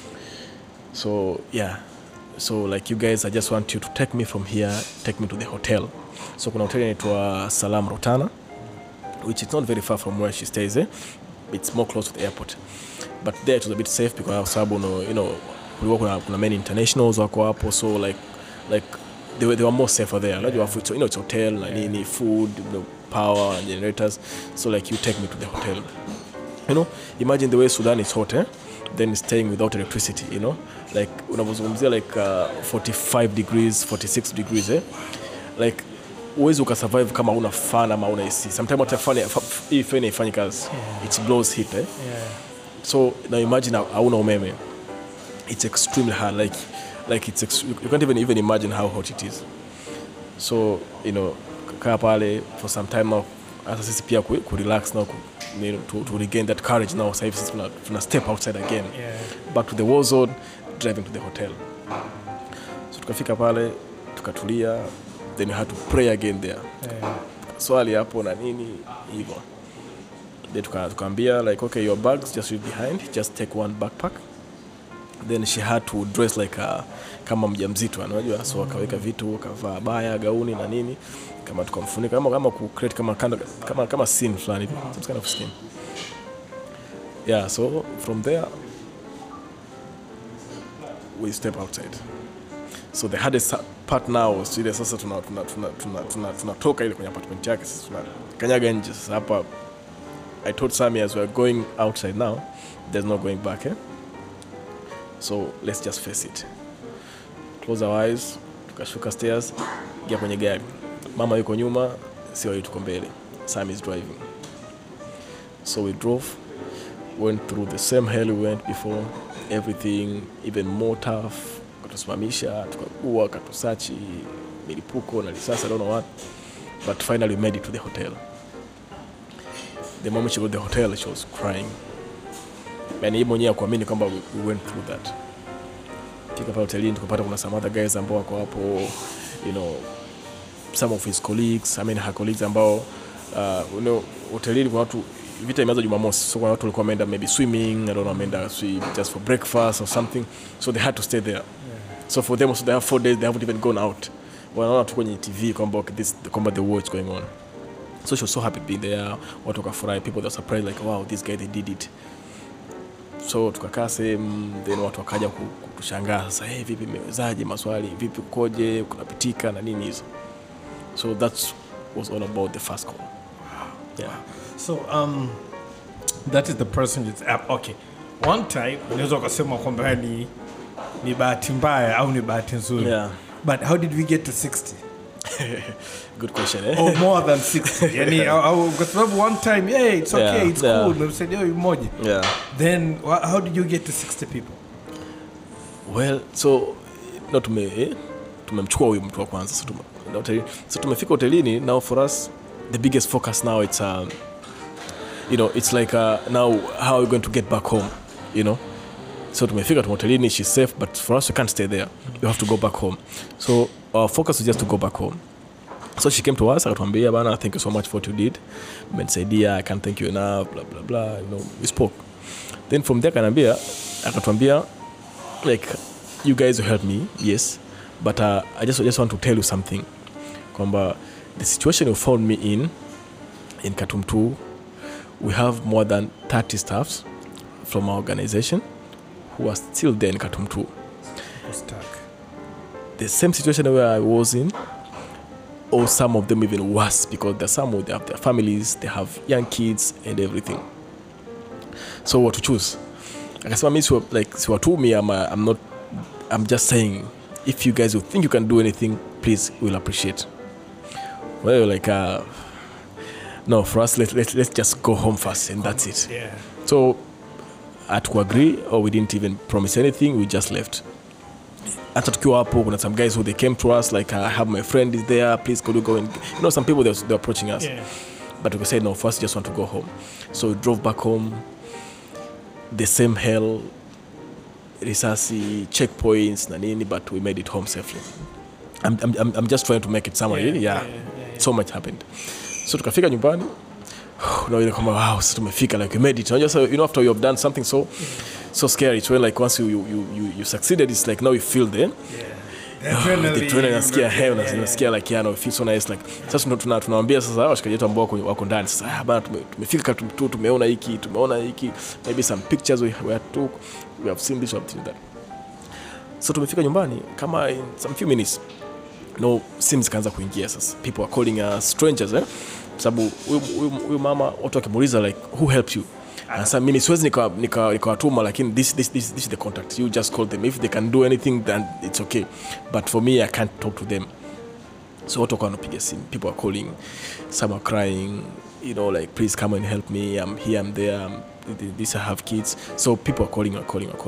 So yeah, so like, you guys, I just want you to take me from here, take me to the hotel. So kuna hotel inaitwa Salam Rotana, which is not very far from where she stays, eh? It's more close to the airport. But there it was a bit safe because sababu kuna many internationals wako hapo, so like they were more safer there. Unajua, it's hotel na nini, food, power and generators. So like, you take me to the hotel. Imagine the way Sudan is hot, eh? Then staying without electricity, like unapozungumzia like 45 degrees, 46 degrees, eh? Like uwezi ukasurvive kama una fan ama una AC. Sometimes what fan ifanye kazi, it blows heat, eh? So now imagine hauna umeme. It's extremely hard, like you can't even imagine how hot it is. So kaa pale for some time now, hata sisi pia ku relax now, to regain that courage now. Sasa hivi tuna step outside again, back to the war zone, driving to the hotel. So tukafika pale, tukatulia, then we had to pray again there. Swali hapo na nini hivyo. Then tukaambia like, okay, your bags just leave behind, just take one backpack. Then she had to dress like kama mjamzito, unajua, so akaweka vitu, akavaa baya, gauni na nini, kama tukamfunika kama ku create kama scene fulani, some kind of scene. Yeah, so from there we step outside. So the hardest part now was ile sasa tunatoka ile kwenye apartment yake, sasa tunakanyaga nje. Sasa hapa I told Sammy, as we are going outside now, there's no going back, eh? So let's just face it. Close our eyes, tukashuka stairs, gia kwenye gari. Mama yuko nyuma, sio yeye tuko mbele. Sam is driving. So we drove, went through the same hell we went before, everything even more tough. Katusimamisha, tukakua, katusachi, milipuko na risasi, I don't know what. But finally we made it to the hotel. The moment she got to the hotel, she was crying. And yeye mwenyewe kuamini kwamba we went through that. Fika pale hotelini, tukapata kuna some other guys ambao wako hapo, some of his colleagues, her colleagues ambao hotelini kwa watu, vita imeanza Jumamosi, so kwa watu walikuwa wameenda maybe swimming, I don't know, wameenda just for breakfast or something, so they had to stay there. So for them, so they have 4 days, they haven't even gone out. Wanaona tu kwenye TV kwamba the war is going on. So she was so happy being there. Watu wakafurahi, people were surprised like, wow, this guy, they did it. So tukakaa sehemu, then watu wakaja kutushangaa, sasa vipi mmewezaje, maswali vipi ukoje, kunapitika na nini hizo. So that was all about the first call. Yeah. So that is the person that's up. Okay. One time unaweza kusema kwamba ni bahati mbaya au ni bahati nzuri. Yeah. But how did we get to 60? Good question, eh? Or more than 60. Yani kwa sababu one time, yeah, it's okay, it's cool. Mmemsaidia mmoja. Yeah. Then how did you get to 60 people? Well, so not me, tumemchukua huyu mtu wa kwanza. So tumefika hotelini. Now for us the biggest focus now it's it's like now how are we going to get back home, So tumefika hotelini, she's safe, but for us we can't stay there. We have to go back home. So our focus was just to go back home. So she came to us, akatuambia bana, thank you so much for what you did. Mensaidia, I can't thank you enough, blah blah blah, we spoke. Then from there akatuambia like, you guys helped me, yes, but I just want to tell you something. Kwamba the situation you found me in Khartoum 2, we have more than 30 staffs from our organization who are still there in Khartoum 2. Stuck. The same situation where I was in, or some of them even worse, because there's some who they have their families, they have young kids and everything. So what to choose? Akasema mimi like siwatumi, I'm just saying, if you guys will think you can do anything, please, we'll appreciate. Well, like no, for us, let's just go home first and that's it. Yeah. So to agree, or we didn't even promise anything, we just left. Hata tukiwa hapo, kuna some guys who they came to us like, I have my friend is there, please could you go and some people they're approaching us. Yeah. But we said no, first just want to go home. So we drove back home. The same hell, risasi, checkpoints, nanini, but we made it home safely. I'm just trying to make it summary. Yeah. So much happened. So tukafika nyumbani. Ile kama wow, sasa tumefika, like we made it. After you have done something so scary, it's when like once you succeeded, it's like now you feel the adrenaline nasikia hewa, nasikia like you feel so nice, like sasa tunawaambia sasa washikaji wetu ambao wako ndani sasa, bana tumefika Khartoum 2, tumeona hiki, maybe some pictures we took, we have seen this, we have seen that. So tumefika nyumbani kama in some few minutes, sims kaanza kuingia sasa, people are calling us strangers, sababu huyu mama watu wakimuuliza like, who helped you? Sasa mimi siwezi nikawatuma, lakini this is the contact, you just call them, if they can do anything then it's okay, but for me I can't talk to them. So watu wanapiga simu, people are calling, some are crying, like please come and help me, I'm here, I'm there, this I have kids. So people are calling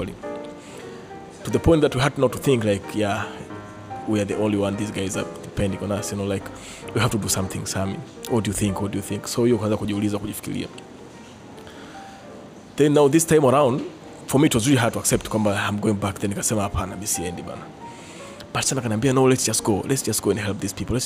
to the point that we had not to think like, yeah, we are the only one, these guys are depending on us, like we have to do something, Sami. What do you think? So you kaanza kujifikiria. Then now this time around, for me it was really hard to accept kwamba I'm going back. Then nikasema hapana, mimi siendi bana. But sana kanambia no, let's just go and help these people.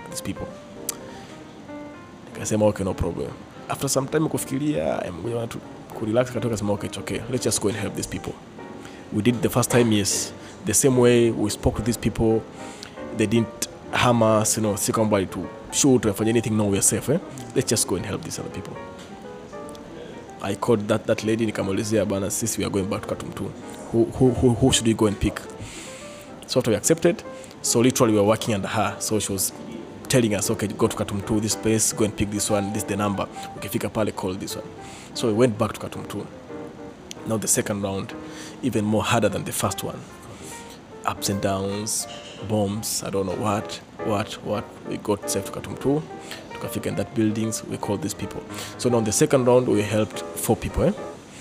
Nikasema okay, no problem. After some time kufikiria, I'm going to relax, katoka sema okay, it's okay, let's just go and help these people. We did the first time, yes, the same way we spoke to these people. They didn't harm us, si kwamba to shoot or anything. No, we are safe. Let's just go and help these other people. I called that lady, nikamuelezea bana, since we are going back to Khartoum 2, who should we go and pick? So after we accepted, so literally we were working under her. So she was telling us, okay, go to Khartoum 2, this place, go and pick this one, this is the number. Ukifika pale, call this one. So we went back to Khartoum 2. Now the second round, even more harder than the first one. Ups and downs, bombs, I don't know what. We got safe to Khartoum 2. Tukafika in that buildings, we called these people. So now in the second round, we helped 4 people.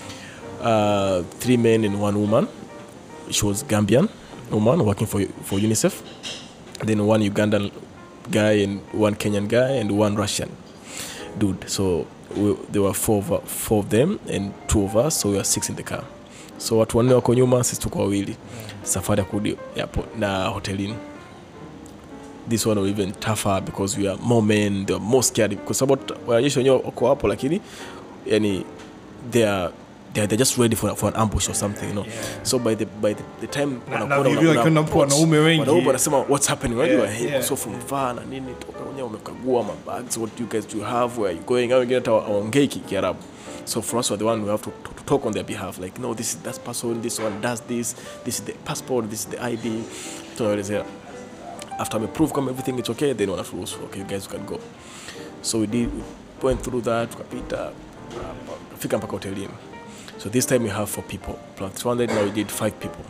3 men and 1 woman. She was Gambian woman working for UNICEF. Then 1 Ugandan guy and 1 Kenyan guy and 1 Russian dude. So there were 4 of them and 2 of us, so we were 6 in the car. So watu 4 wako nyuma, sisi tuko 2. Safari ya kurudi airport na hotelini. This one was even tougher because we are more men, they are more scared, because about wanajeshi wenyewe wako hapo, lakini yani they're just ready for an ambush or something, Yeah. So by the time wanaume wengi wanasema what's happening, right? So from far na nini toka wenyewe wamekagua bags, what you guys do have, where you going, how get aongei Kiarabu. So for us, we're the one we have to talk on their behalf, like no, this is that person, this one does this is the passport, this is the ID. So after we prove everything it's okay, then we have to rules, okay, you guys can go. So we went through that, tukapita fika mpaka hotelini. So this time we have 4 people plus 100. Now we did 5 people.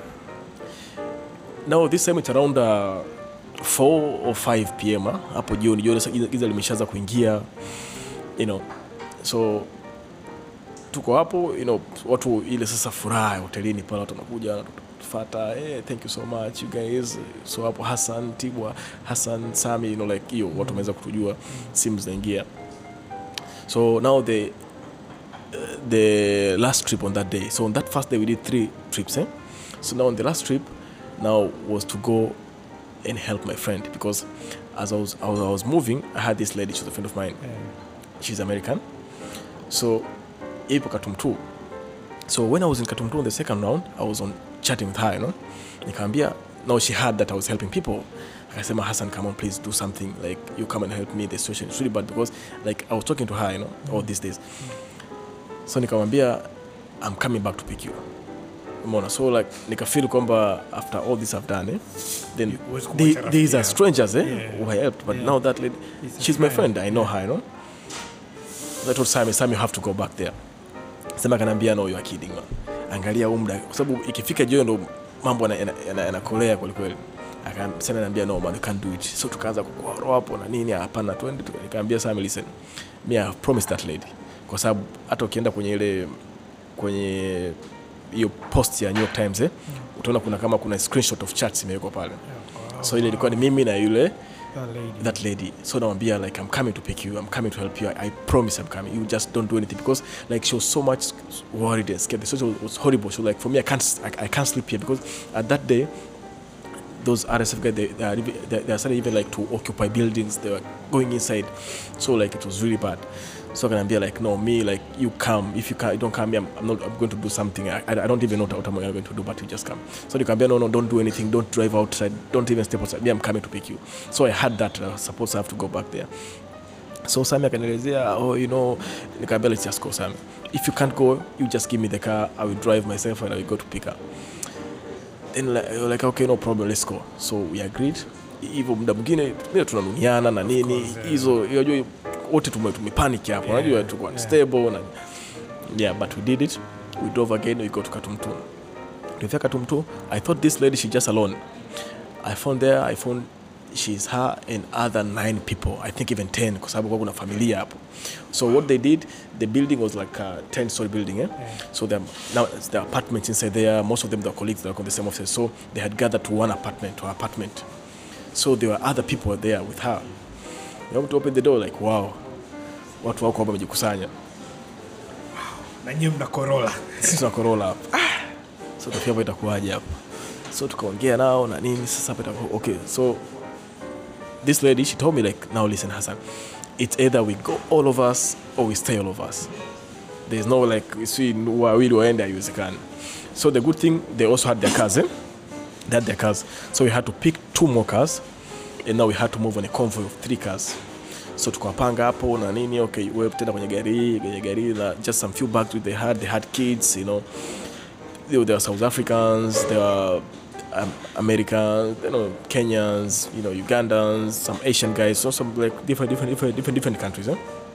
Now this time it's around 4 or 5 p.m. Hapo jioni giza limeshaanza kuingia, so tuko hapo, watu ile sasa furaha hotelini pale, watu wanakuja wanatufata, hey, thank you so much you guys. So hapo Hassan, Tibwa, Hassan, Sami, you know, like hiyo watu wameweza kutujua, simu zinaingia. So now the last trip on that day. So on that first day we did 3 trips. So now on the last trip now was to go and help my friend, because as I was moving, I had this lady, she's a friend of mine. She's American. So ipo Katumtu. So when I was in Katumtu on the second round, I was on chatting with her, you know. Nikamwambia, no, she heard that I was helping people. Akasema, Hassan, come on, please do something. Like, you come and help me. The situation is really bad, because like I was talking to her, you know, all these days. So nikamwambia, I'm coming back to pick you. So like nikafeel kwamba after all this I've done, then these are strangers who I helped, but now that lady, she's my friend, I know her, you know. I told Sam, you have to go back there. Sema kanambia, no, you are kidding, man. Angalia umda, kwa sababu ikifika jioni ndo mambo yanakolea kweli kweli. Akasema anambia, no man, you can't do it. So tukaanza kukwaro hapo na nini, hapana twende. Nikamwambia Sam, listen, me I have promised that lady, kwa sababu hata ukienda kwenye hiyo post ya New York Times utaona kuna screenshot of chats imewekwa pale. So ile ilikuwa ni mimi na yule that lady. So namwambia, like, I'm coming to pick you, I'm coming to help you, I promise I'm coming, you just don't do anything, because like she was so much worried and scared. The situation was horrible. So like for me, I can't sleep here, because at that day those RSF guys, they started even like to occupy buildings, they were going inside. So like it was really bad. So I can be like, no, me, like, you come. If you don't come, I'm going to do something. I don't even know what I'm going to do, but you just come. So you can be, no, don't do anything. Don't drive outside. Don't even step outside. Me, I'm coming to pick you. So I had that. I was supposed to have to go back there. So Sammy akanielezea, oh, you know, nikamwambia, let's just go, Sammy. If you can't go, you just give me the car. I will drive myself and I will go to pick her. Then like, okay, no problem, let's go. So we agreed. Hivyo muda mwingine tunanuniana na nini. Hizo unajua wote tumepanic hapo. Unajua tuko unstable na yeah, but we did it. We drove again, we got to Katumtu. Tulifika Katumtu, I thought this lady, she's just alone. I found she's her and other 9 people, I think even 10, kwa sababu kuna familia hapo. So what they did, the building was like a 10-story building, So now the apartments inside there, most of them, their colleagues, they were on the same office. So they had gathered to her apartment. So there were other people there with her. You have to open the door, like, wow, watu wako hapa wamejikusanya. Na nyinyi mna Corolla. Sisi tuna Corolla hapa. So tukiwa itakuwaje hapa. So tukaongea nao na nini sasa hapa itakuwa okay. So this lady, she told me, like, now listen, Hassan, it's either we go all of us or we stay all of us. There's no like we wawili waende haiwezekani. So the good thing, they also had their cars. They had their cars. So we had to pick 2 more cars, and now we had to move on a convoy of 3 cars. So tukawapanga hapo na nini, okay, wewe tena kwenye gari na just some few bags they had kids, you know. They were South Africans, they were Americans, you know, Kenyans, you know, Ugandans, some Asian guys, so some like different countries.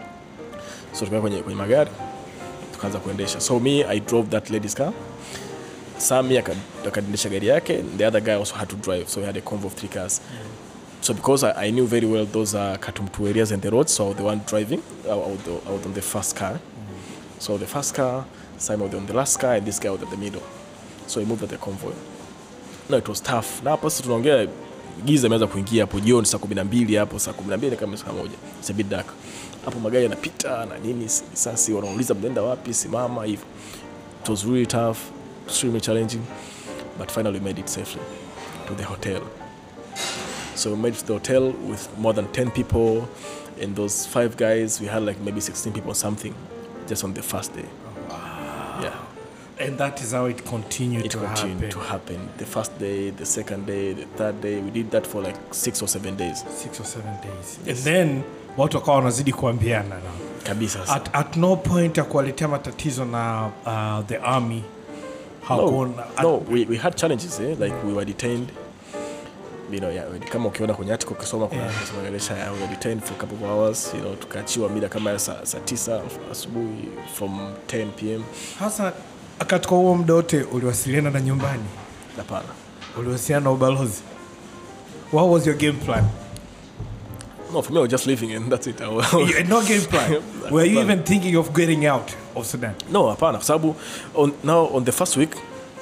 So tukawa kwenye magari tukaanza kuendesha. So me, I drove that lady's car. Sami akaendesha gari yake, the other guy also had to drive, so we had a convoy of 3 cars. So because I knew very well those are Katumtu areas and the roads, so the one driving, I was on the first car. So the first car, Simon was on the last car, and this guy was at the middle. So he moved at the convoy. No, it was tough. Na hapo sisi tunaongea giza imeanza kuingia hapo jioni saa 12 hapo saa 12 kama saa 1. It's a bit dark. Hapo magari yanapita na nini, sasa wanauliza mnaenda wapi, simama hivyo. It was really tough, extremely challenging, but finally we made it safely to the hotel. So we made it to the hotel with more than 10 people, and those 5 guys, we had like maybe 16 people or something just on the first day. Oh, wow. Yeah. And that is how it continued to happen. The first day, the second day, the third day. We did that for like 6 or 7 days. 6 or 7 days. Yes. And then watu wakawa wanazidi kuambiana na kabisa. At no point ya kuwaletea matatizo na the army. No, we had challenges, like we were detained. You know, yeah, kama ukiona kwenye article ukisoma kuna kuongelesha we were detained for a couple of hours, you know, tukaachiwa mida kama saa 9 asubuhi from 10 p.m. Hasa katika huo muda wote uliwasiliana na nyumbani? Hapana. Uliwasiliana na ubalozi? What was your game plan? No, for me I was just leaving and that's it. No game plan. Were you even thinking of getting out of Sudan? No, hapana, kwa sababu on the first week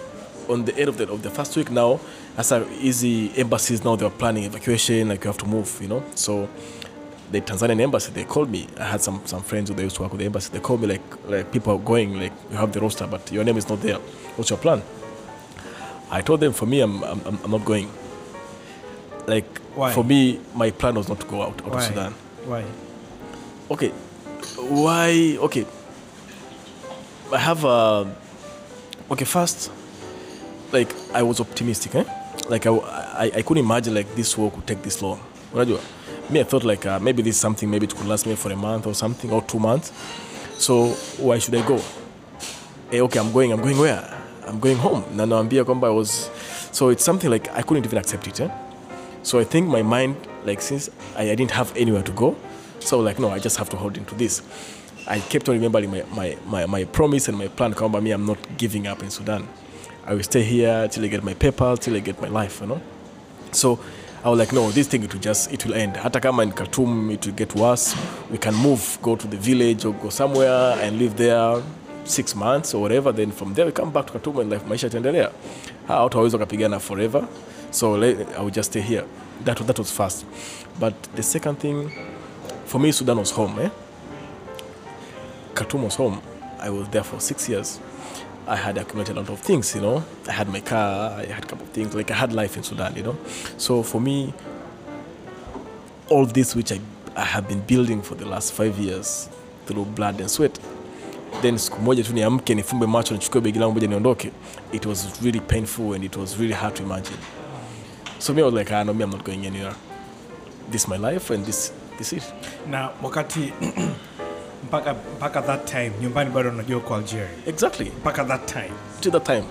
on the end of the first week now, as our easy embassies now, they were planning evacuation, like you have to move, you know. So the Tanzanian embassy, they called me. I had some friends who they used to work with the embassy. They called me like people are going, like you have the roster, but your name is not there. What's your plan? I told them, for me, I'm not going. Like, why? For me, my plan was not to go out of Sudan. Why? Okay, why? Okay, I have okay, first, like I was optimistic, like I couldn't imagine like this war could take this long. Me, I thought like maybe this is something, maybe it could last me for a month or something, or 2 months. So why should I go? Okay, I'm going where? I'm going home. I was, so it's something like I couldn't even accept it. So I think my mind, like since I didn't have anywhere to go, so like no, I just have to hold into this. I kept on remembering my promise and my plan. Me, I'm not giving up in Sudan. I will stay here till I get my papers, till I get my life, you know. So I was like, no, this thing it will end. Hata kama in Khartoum it will get worse. We can move, go to the village or go somewhere and live there 6 months or whatever. Then from there we come back to Khartoum and life maisha itaendelea. Watu hawezi kupigana forever. So I would just stay here. That was first. But the second thing, for me, Sudan was home. Khartoum was home. I was there for 6 years. I had accumulated a lot of things, you know. I had my car, I had a couple of things. Like I had life in Sudan, you know. So for me, all this which I have been building for the last 5 years through blood and sweat, then siku moja tu niamke nifumbe macho nichukue begi langu moja niondoke, it was really painful and it was really hard to imagine. So me I was like, no, me I'm not going anywhere. This is my life and this is it. Na wakati mpaka that time nyumbani bado unajua kwa Algeria. Exactly. Mpaka that time. To that time.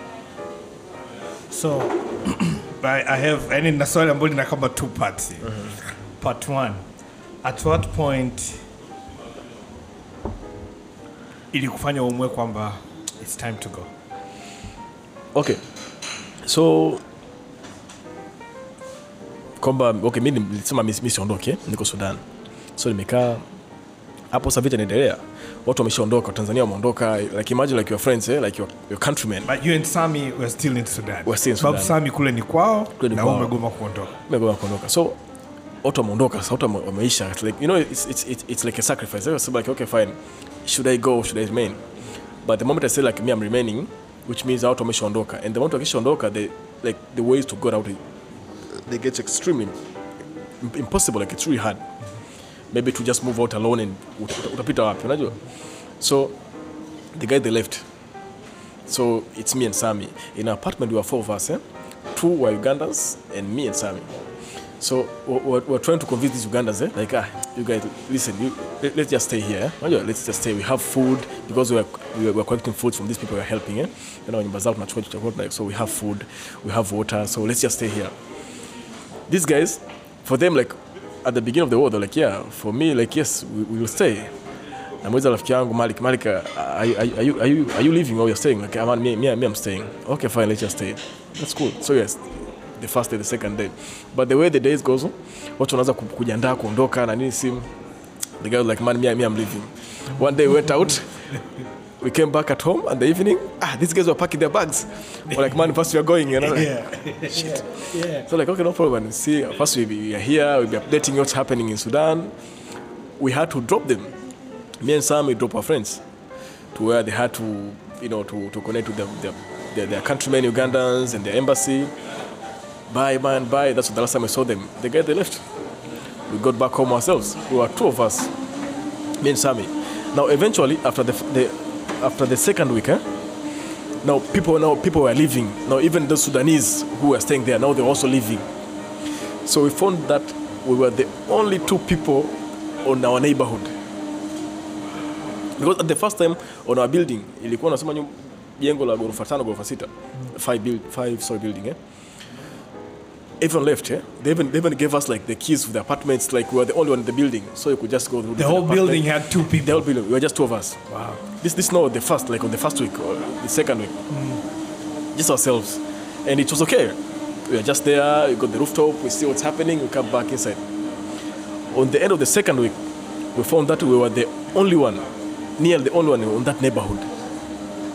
So I have any naswali ambayo ina kama 2 parts. Part 1. At what point ili kufanya uamue kwamba it's time to go? Okay. So kwamba okay, mimi nilisema mimi siondoke, niko Sudan. So nimekaa hapo, sasa vita inaendelea. Watu wameshaondoka, Tanzania wameondoka, like imagine like your friends, like your countrymen. But you and Sami were still in Sudan. We're still in Sudan. Sababu Sami kule ni kwao na umegoma kuondoka. So watu wameondoka, sasa watu wameisha. Like you know, it's like a sacrifice. So like okay fine, should I go, should I remain? But the moment I say like me I'm remaining, which means watu wameshaondoka, and the moment wakishaondoka, the ways to go out, they get extremely impossible. Like it's really hard. Maybe to just move out alone and utapita wapi, unajua? So the guy they left. So it's me and Sami. In our apartment we were 4 of us. 2 were Ugandans and me and Sami. So we're trying to convince these Ugandans, like you guys listen, let's just stay here. Let's just stay. We have food because we were collecting food from these people we are helping. You know, so we have food, we have water. So let's just stay here. These guys, for them, like at the beginning of the war, they're like, yeah. For me, like, yes, we will stay. Namweza rafiki yangu Malik, are you leaving or you're staying? Like, me, I'm staying. Okay, fine, let's just stay. That's cool. So yes, the first day, the second day. But the way the days goes, watu wanaanza kujiandaa kuondoka na nini simu. The guy was like, man, me, I'm leaving. One day we went out. We came back at home in the evening. These guys were packing their bags. We're like, man, first we are going, you know? Shit. Yeah. So like, okay, no problem. See, first we are here. We'll be updating what's happening in Sudan. We had to drop them. Me and Sam, we drop our friends to where they had to, you know, to connect with their countrymen, Ugandans, and their embassy. Bye, man, bye. That's the last time I saw them. The guy, they left. We got back home ourselves. We were 2 of us, me and Sammy. Now, eventually, after the second week, now people were leaving. Now, even the Sudanese who were staying there, now they're also leaving. So we found that we were the only 2 people on our neighborhood. Because at the first time on our building, ilikuwa nasema jengo la ghorofa 5 ghorofa 6, 5-story building. Everyone left, They even gave us like the keys to the apartments, like we were the only one in the building, so you could just go through the whole building had 2 people. The whole building, we were just 2 of us. Wow. This not the first, like on the first week or the second week. Just ourselves. And it was okay. We were just there, we got the rooftop, we see what's happening, we come back inside. On the end of the second week, we found that we were the only one, nearly the only one in that neighborhood.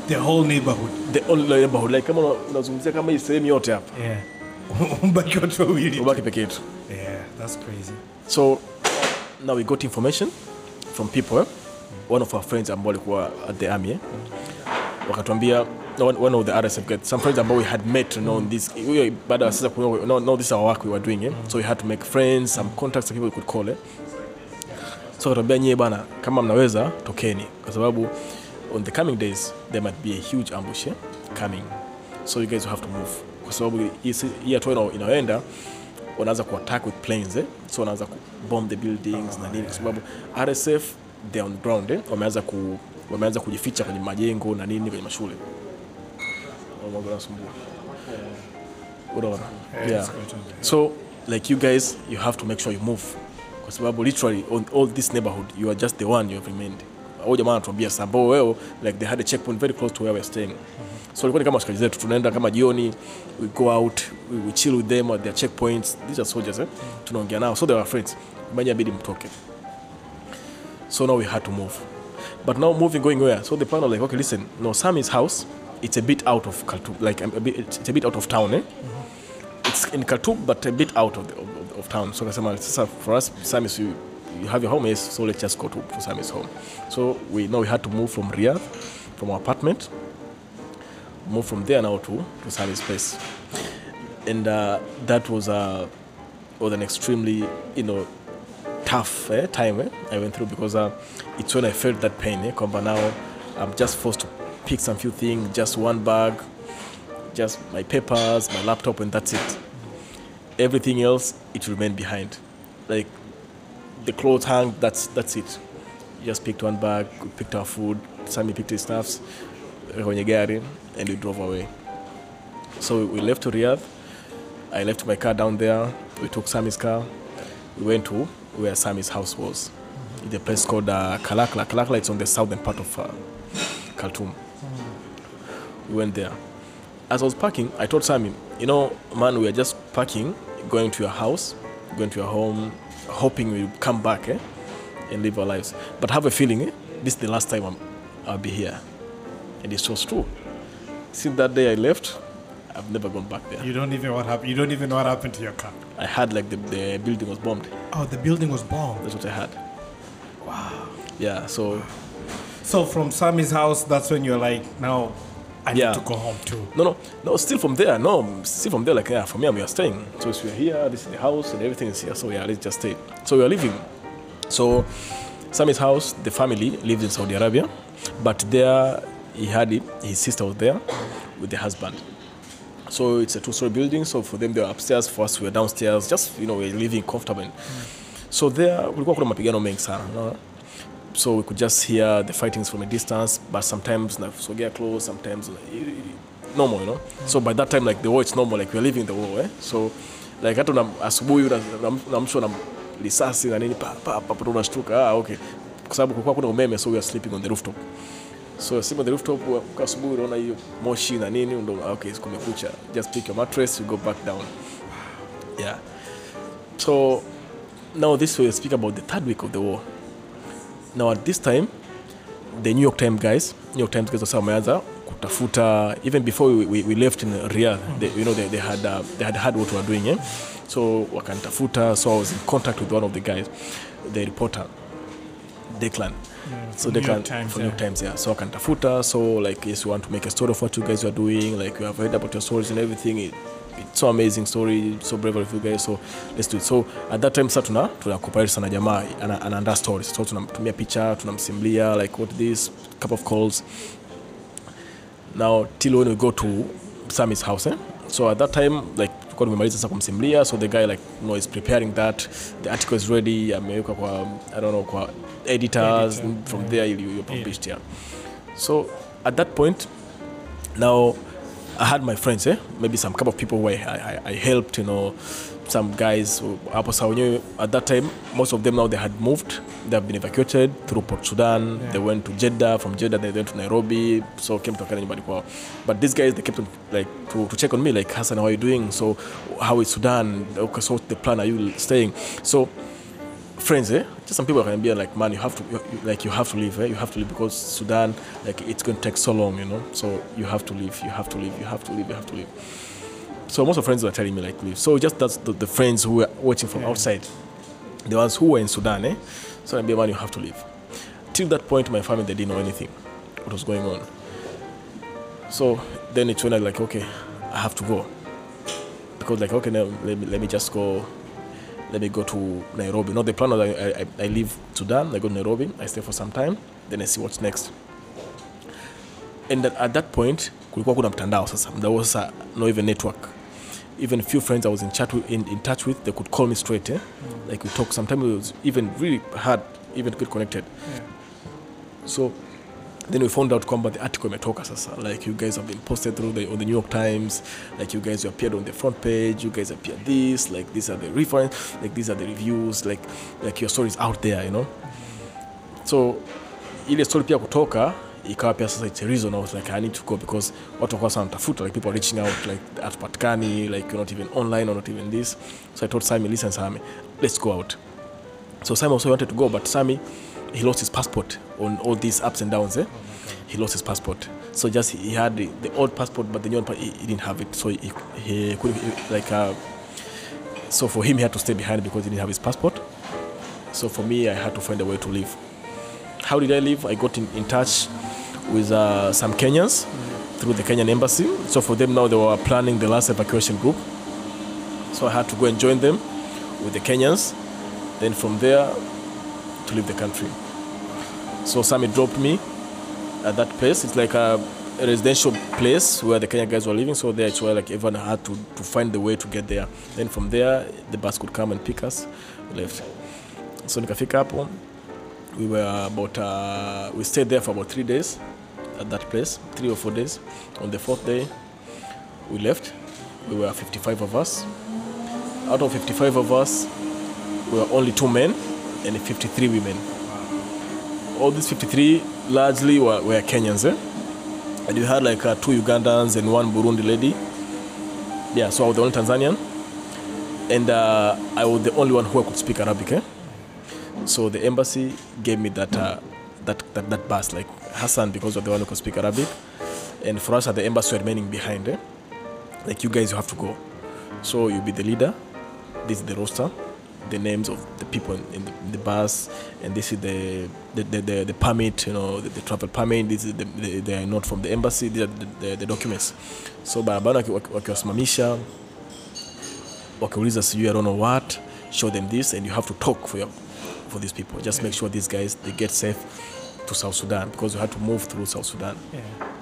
The whole neighborhood. The whole neighborhood. Like kama unazungumzia kama hii sehemu yote hapa. Yeah. Mbaki watu wawili. Mbaki peke yetu. Yeah, that's crazy. So now we got information from people. One of our friends ambao walikuwa at the army. Wakatuambia one of the RSF guys, some friends ambao we had met on this. Baada sasa no this is our work we were doing. So we had to make friends, some contacts people we could call. So wakatuambia nyie bana kama mnaweza tokeni kwa sababu on the coming days there might be a huge ambush coming. So you guys will have to move. Kwa sababu hii hatua inaenda wanaanza kuattack with planes so wanaanza kubomb the buildings na nini kwa sababu RSF they on ground wameanza kujificha kwenye majengo na nini kwenye mashule. Yeah. So like you guys you have to make sure you move kwa sababu literally on all this neighborhood you are just the one you have remained. Au jamaa anatuambia sababu wao like they had a checkpoint very close to where we are staying. So ilikuwa kama askari zetu tunaenda kama jioni we go out we chill with them at their checkpoints. These are soldiers tunaongea nao so they were friends. Manya bidi mtoke. So now we had to move. But now moving going where? So the plan was like okay listen no Sammy's house it's a bit out of Khartoum like it's a bit out of town It's in Khartoum but a bit out of town. So kasema sasa for us Sammy's you have your home is so let's just go to Sammy's home. So we had to move from Riyadh from our apartment move from there now to Sammy's place. And that was an extremely tough time I went through because it's when I felt that pain kwamba now I'm just forced to pick some few things, just one bag, just my papers, my laptop and that's it. Everything else it remained behind. Like the clothes hang, that's it. Just picked one bag, picked our food, Sammy picked his stuffs kwenye gari and we drove away. So we left to Riyadh. I left my car down there. We took Sammy's car. We went to where Sammy's house was. It's a place called Kalakla. Kalakla it's on the southern part of Khartoum. We went there. As I was parking, I told Sammy, man, we are just parking, going to your house, going to your home, hoping we'll come back and live our lives. But have a feeling this is the last time I'll be here. And it's so true. Since that day I left, I've never gone back there. You don't even know what happened. You don't even know what happened to your car. I had like the building was bombed. Oh, the building was bombed. That's what I had. Wow. Yeah, so from Sammy's house, that's when you're like, now I need to go home too. No, still from there. Like for me, we are staying. So we're here, this is the house and everything is here. So yeah, let's just stay. So we are living. So Sammy's house, the family lived in Saudi Arabia, but there his sister was there with the husband. So it's a 2-story building. So for them, they were upstairs. For us, we were downstairs. Just, we're living comfortable. So there, kulikuwa kuna mapigano mengi sana. So we could just hear the fightings from a distance. But sometimes, so get close. Sometimes, normal, So by that time, like the war, it's normal. Like we're living the war, So, like hata asubuhi unamshwa na risasi na nini pa tunashtuka. Okay. Kwa sababu kulikuwa kuna umeme, so we are sleeping on the rooftop. So sleep on the rooftop kwa asubuhi unaona hiyo moshi na nini ndo okay kumekucha, just pick your mattress, you go back down. Yeah. So now this we speak about the third week of the war. Now at this time the New York Times guys wasa wameanza kutafuta even before we left in Riyadh. They had heard what we were doing. So wakanitafuta, so I was in contact with one of the guys, the reporter Declan. So they can for New York Times, So akanitafuta, so like yes, we want to make a story of what you guys are doing. Like we have heard about your stories and everything. It's so amazing story, so brave of you guys. So let's do it. So at that time, tuna cooperate sana jamaa anaandaa stories. So tunamtumia picha, tunamsimulia like what this couple of calls. Now till when we go to Sammy's house, So at that time, like kwa tumemaliza sasa kumsimulia, so the guy like is preparing that, the article is ready, ameweka kwa kwa editors, from there you published. So at that point, now I had my friends, maybe some couple of people who I helped, some guys hapo sawa. At that time, most of them now they had moved, they have been evacuated through Port Sudan. They went to Jeddah, from Jeddah they went to Nairobi, so came to Kenya. But these guys, they kept on like to check on me, like, Hassan, how are you doing? So how is Sudan? Okay, so the plan, are you staying? So friends, just some people can be like, man, you have to leave, you have to leave because Sudan, like, it's going to take so long, so you have to leave. So most of friends were telling me like, leave. So just that's the friends who were watching from outside, the ones who were in Sudan, so I'd be, man, you have to leave. Till that point, my family, they didn't know anything what was going on. So then it's when I like, okay, I have to go, because like, okay, now let me just go. Let me go to Nairobi. No, the plan was I leave Sudan, I go to Nairobi, I stay for some time, then I see what's next. And at that point, kulikuwa kuna mtandao sasa. There was no even network. Even few friends I was in touch with, they could call me straight. Like we talk. Sometimes it was even really hard even to get connected. Yeah. So then we found out kwamba the article imetoka sasa. Like, you guys have been posted on the New York Times. Like, you guys appeared on the front page. You guys appeared this. Like, these are the reference. Like, these are the reviews. Like your story is out there, So ile story pia kutoka ikawa pia sasa, it's a reason I was like, I need to go, because watu kwa sana tafuta, like people are reaching out, like at Patkani, like you're not even online or not even this. So I told Sammy, listen Sammy, let's go out. So Sammy also wanted to go, but Sammy, he lost his passport on all these ups and downs. He lost his passport. So just he had the old passport, but the new one, he didn't have it. So he couldn't, like, so for him, he had to stay behind because he didn't have his passport. So for me, I had to find a way to leave. How did I leave? I got in touch with some Kenyans through the Kenyan embassy. So for them now, they were planning the last evacuation group. So I had to go and join them with the Kenyans. Then from there, to leave the country. So Sammy dropped me at that place. It's like a residential place where the Kenyan guys were living. So there, it's where like everyone had to find the way to get there. Then from there, the bus could come and pick us. We left. So nikafika hapo, we stayed there for about 3 days at that place, 3 or 4 days. On the 4th day, we left. We were 55 of us. Out of 55 of us, we were only 2 men and 53 women. All these 53 largely were Kenyans, and you had like 2 Ugandans and 1 Burundi lady. Yeah, so I was the only Tanzanian, and I was the only one who could speak Arabic. So the embassy gave me that bus, like Hassan, because of the one who could speak Arabic, and for us at the embassy remaining behind. Like, you guys, you have to go. So you'll be the leader. This is the roster, the names of the people in the bus, and this is the permit, the travel permit. This is they are not from the embassy. These are the documents. So barabara wakiwasimamisha, wakiuliza sijui I don't know what, show them this, and you have to talk for these people. Just make sure these guys, they get safe to South Sudan, because you had to move through South Sudan. Yeah.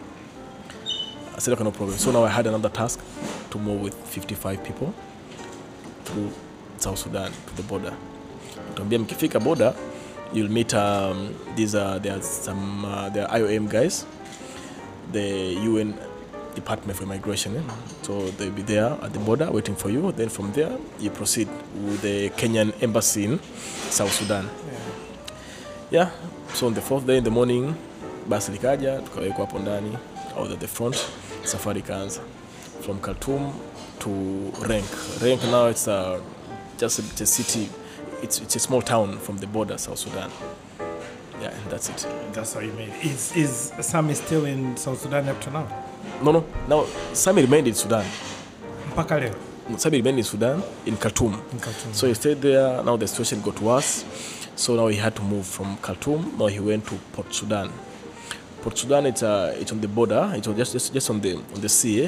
I said, okay, no problem. So now I had another task to move with 55 people through South Sudan to the border. Tuambia mkifika border, you'll meet there are IOM guys, the UN Department for Immigration. So they'll be there at the border waiting for you. Then from there, you proceed with the Kenyan embassy in South Sudan. Yeah. So on the 4th day in the morning, basi likaja, tukawekwa hapo ndani, out at the front, safari kaanza from Khartoum to Renk. Renk now, it's just a city. It's a small town from the border, South Sudan. Yeah, and that's it. That's how you made it. Is Sammy still in South Sudan up to now? No. Now Sammy remained in Sudan. Mpaka leo? Sammy remained in Sudan, in Khartoum. So he stayed there. Now the situation got worse. So now he had to move from Khartoum. Now he went to Port Sudan. Port Sudan, it's on the border. It's just on the sea.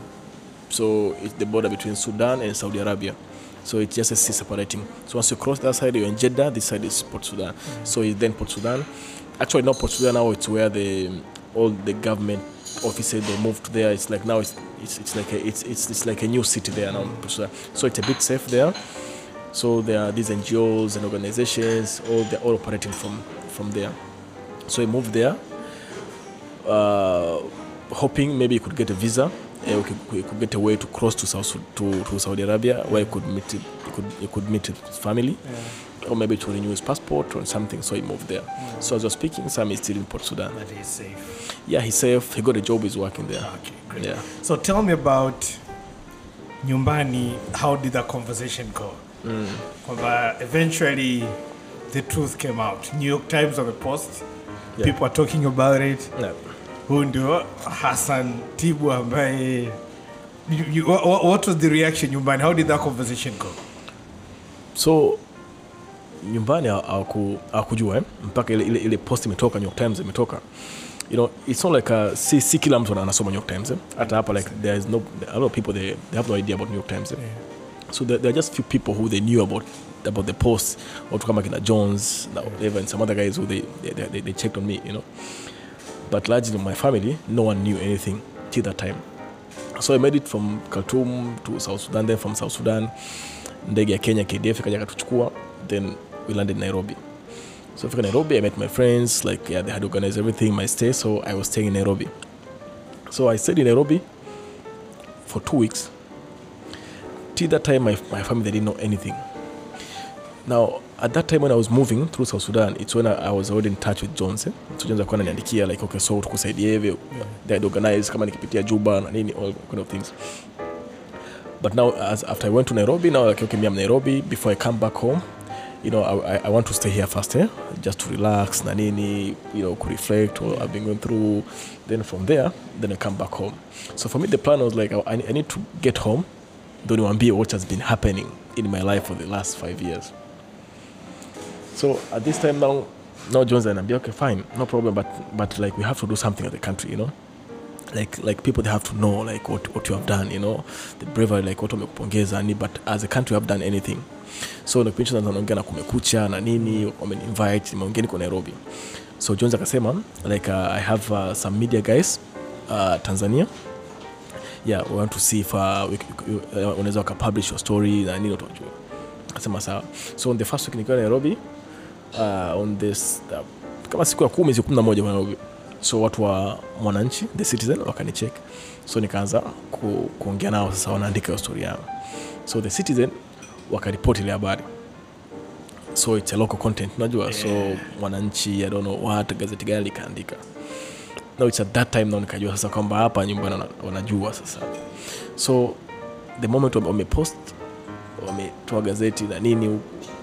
So it's the border between Sudan and Saudi Arabia. So it's just a sea separating. So once you cross that side, you're in Jeddah. This side is Port Sudan. So it's then Port Sudan. Actually, not Port Sudan now. It's where all the government offices, they moved there. It's like now it's like a new city there now. Port Sudan. So it's a bit safe there. So there are these NGOs and organizations. They're all operating from there. So he moved there, hoping maybe he could get a visa. He could get a way to cross to Saudi Arabia, where he could meet his family, or maybe to renew his passport or something. So he moved there. So as I was speaking, Sam is still in Port Sudan. But he's safe. Yeah, he's safe. He got a job. He's working there. Okay, great. Yeah. So tell me about Nyumbani. How did that conversation go? Eventually, the truth came out. New York Times on the Post. Yeah. People are talking about it. Yeah. Who ndio Hassan Tibu ambaye what was the reaction nyumbani? How did that conversation go? So nyumbani hawakujua mpaka ile post imetoka, New York Times imetoka. You know, it's not like si kila mtu anasoma New York Times. Hata hapa like there is no, a lot of people they have no idea about New York Times. Yeah. So there are just few people who they knew about the post, watu kama kina Jones, and some other guys who they checked on me, you know. But largely my family, no one knew anything till that time. So I made it from Khartoum to South Sudan, then from South Sudan ndege ya Kenya KDF ikaja katuchukua, then we landed in Nairobi. So in Nairobi I met my friends, like yeah, they had organized everything, my stay, so I was staying in Nairobi. So I stayed in Nairobi for 2 weeks. Till that time my family, they didn't know anything. Now at that time when I was moving through South Sudan, it's when I was already in touch with Jones. So Jones alikuwa ananiandikia like okay, so tukusaidie hivi, they had organized kama nikipitia Juba na nini, all kind of things. But now after I went to Nairobi, now like okay, I'm Nairobi, before I come back home, you know, I want to stay here first, just to relax na nini, you know, to reflect what I've been going through. Then from there, then I come back home. So for me the plan was like I need to get home, don't niwaambie what has been happening in my life for the last 5 years. So at this time now Jones and I'm okay, fine, no problem, but like we have to do something at the country, you know, like people, they have to know like what you have done, you know, the bravery, like what wamekupongeza ni, but as a country we have done anything. So like pincho naongea na Kumekucha na nini, wameinvite, nimeongea niko Nairobi. So Jones akasema like I have some media guys Tanzania, yeah, we want to see if unaweza wakapublish your story na nini, utajua. Akasema sawa. So on the first week niko Nairobi, on this kama siku ya 10 siku 11 Nairobi. So watu wa Mwananchi, The Citizen, wakanicheck. So nikaanza kuongea nao, sasa wanaandika story yao. So The Citizen wakaripoti ile habari. So it's a local content, unajua. Yeah. So Mwananchi, I don't know what, gazeti gani likaandika. Now it's at that time now nikajua sasa kwamba hapa nyumbani wanajua sasa. So the moment wamepost, wametoa gazeti na nini,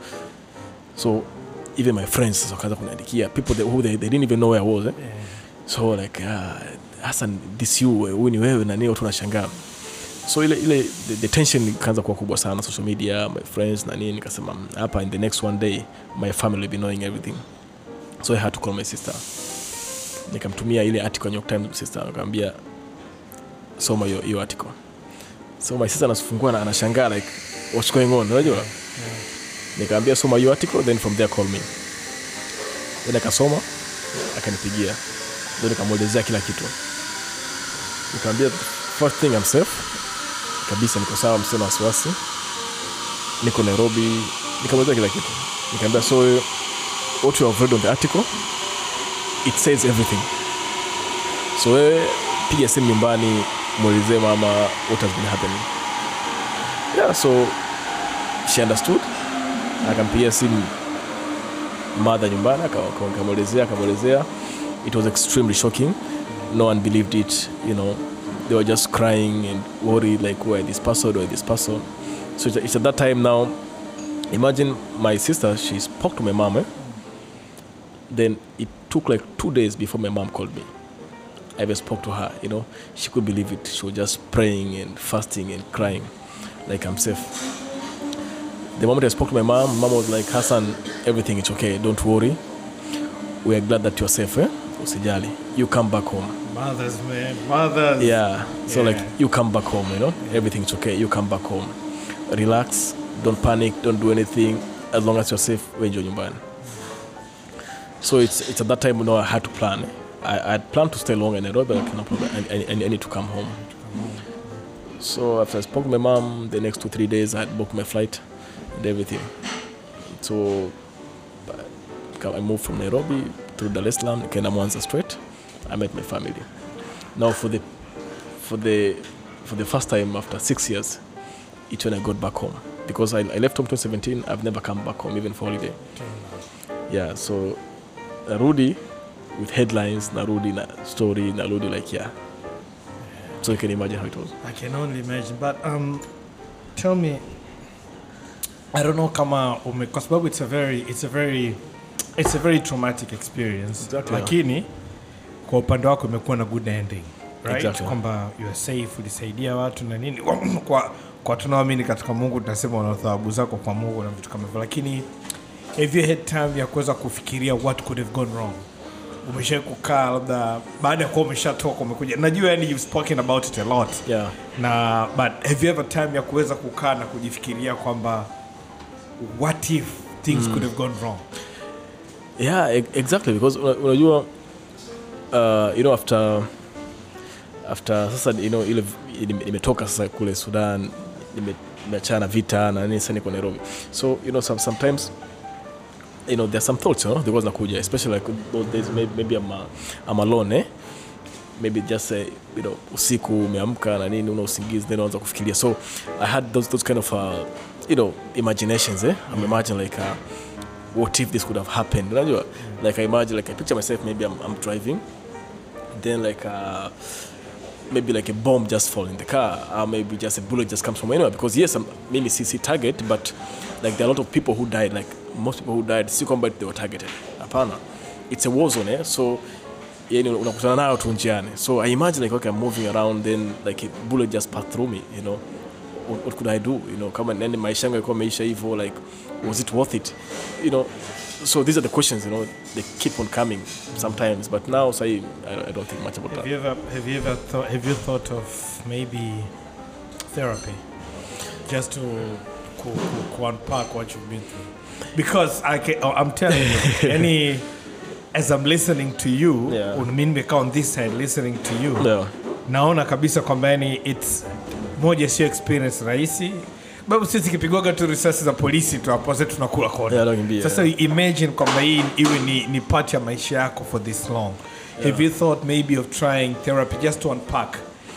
so even my friends sasa wakaanza kuniandikia, people who they didn't even know where I was. Yeah. So like Hassan, this you ni wewe na nini, tunashangaa. So ile the tension ikaanza kuwa kubwa sana, social media, my friends na nini, nikasema hapa in the next one day my family will be knowing everything. So I had to call my sister. Nikamtumia ile article ya New York Times, sister akamwambia soma hiyo article. So my sister anasifungua na anashangaa like what's going on, unajua? Yeah. Nikamwambia soma hiyo article, then from there call me. Then akasoma, akanipigia. Then nikamwelezea kila kitu. Nikamwambia first thing I'm safe. Kabisa niko sawa, msema wasiwasi. Niko Nairobi, nikamwelezea kila kitu. Nikamwambia so what you have read on the article, it says everything. So piga simu nyumbani, muelezee mama what has been happening. Yeah, so she understood. Akampigia simu mother nyumbani, akamwelezea. It was extremely shocking. No one believed it, you know. They were just crying and worried like where this person. So it's at that time now, imagine my sister, she spoke to my mom. Then it took like 2 days before my mom called me. I even spoke to her, you know. She couldn't believe it. She was just praying and fasting and crying like I'm safe. The moment I spoke to my mom was like, Hassan, everything is okay, don't worry. We are glad that you're safe, Usijali. You come back home. Mothers, man. Mothers. Yeah. So like, you come back home, you know. Everything's okay. You come back home. Relax. Don't panic. Don't do anything. As long as you're safe, we enjoy nyumbani. So it's at that time, you know, I had to plan. I had planned to stay longer in Nairobi, but no problem. I need to come home. So after I spoke to my mom, the next 2-3 days, I had booked my flight and everything. So I moved from Nairobi through Dar es Salaam, Kenya Mwanza straight. I met my family. Now for the first time after 6 years, it's when I got back home, because I left home 2017. I've never come back home even for holiday. Yeah, so Narudi with headlines, Narudi na story, Narudi like yeah. So you can imagine how it was. I can only imagine. But tell me, I don't know kama kwa sababu it's a very traumatic experience. Exactly. Lakini kwa upande wako imekuwa na good ending, right? Exactly. Kwamba you are safe, ulisaidia watu na nini. Kwa tunaamini katika Mungu tunasema una thawabu zako kwa Mungu na vitu kama hivyo. Lakini have you had time ya kuweza kufikiria what could have gone wrong? Umesha kukaa labda baada ya kuwa umeshatoka umekuja. Najua yani you've spoken about it a lot. Yeah. Na but have you ever time ya kuweza kukaa na kujifikiria kwamba what if things could have gone wrong? Yeah, exactly, because unajua you know after sasa you know ile nimetoka sasa kule Sudan, nimeachana vita na nini, sasa niko Nairobi. So you know sometimes you know there's some thoughts, you know, there was nakuja, especially like those days maybe I'm alone, maybe just you know usiku umeamka na nini una usingizi, then unaanza kufikiria. So I had those kind of you know imaginations, I'm imagine like what if this could have happened, unajua, like I imagine, like I picture myself, maybe I'm driving, then like maybe like a bomb just fall in the car, or maybe just a bullet just comes from anywhere, because yes, maybe CC target, but like there are a lot of people who died, like most people who died si kwamba they were targeted, hapana, it's a war zone, so yani unakutana nayo tu njiani. So I imagine like okay, I'm moving around, then like a bullet just passed through me, you know, what could I do, you know, kama nani maisha yangu yalikuwa maisha hivyo, like was it worth it, you know. So these are the questions, you know, they keep on coming sometimes, but now say I don't think much about that. Have you thought of maybe therapy just to unpack what you've been through? Because I'm telling you, as I'm listening to you, on this side listening to you, naona kabisa kwamba it's moja sio experience rahisi. Babu sisi kipigwaga tu risasi za polisi tu hapo sasa tunakula kona. Sasa imagine kwamba hii iwe ni part ya maisha yako for this long. Have you thought maybe of trying therapy just to unpack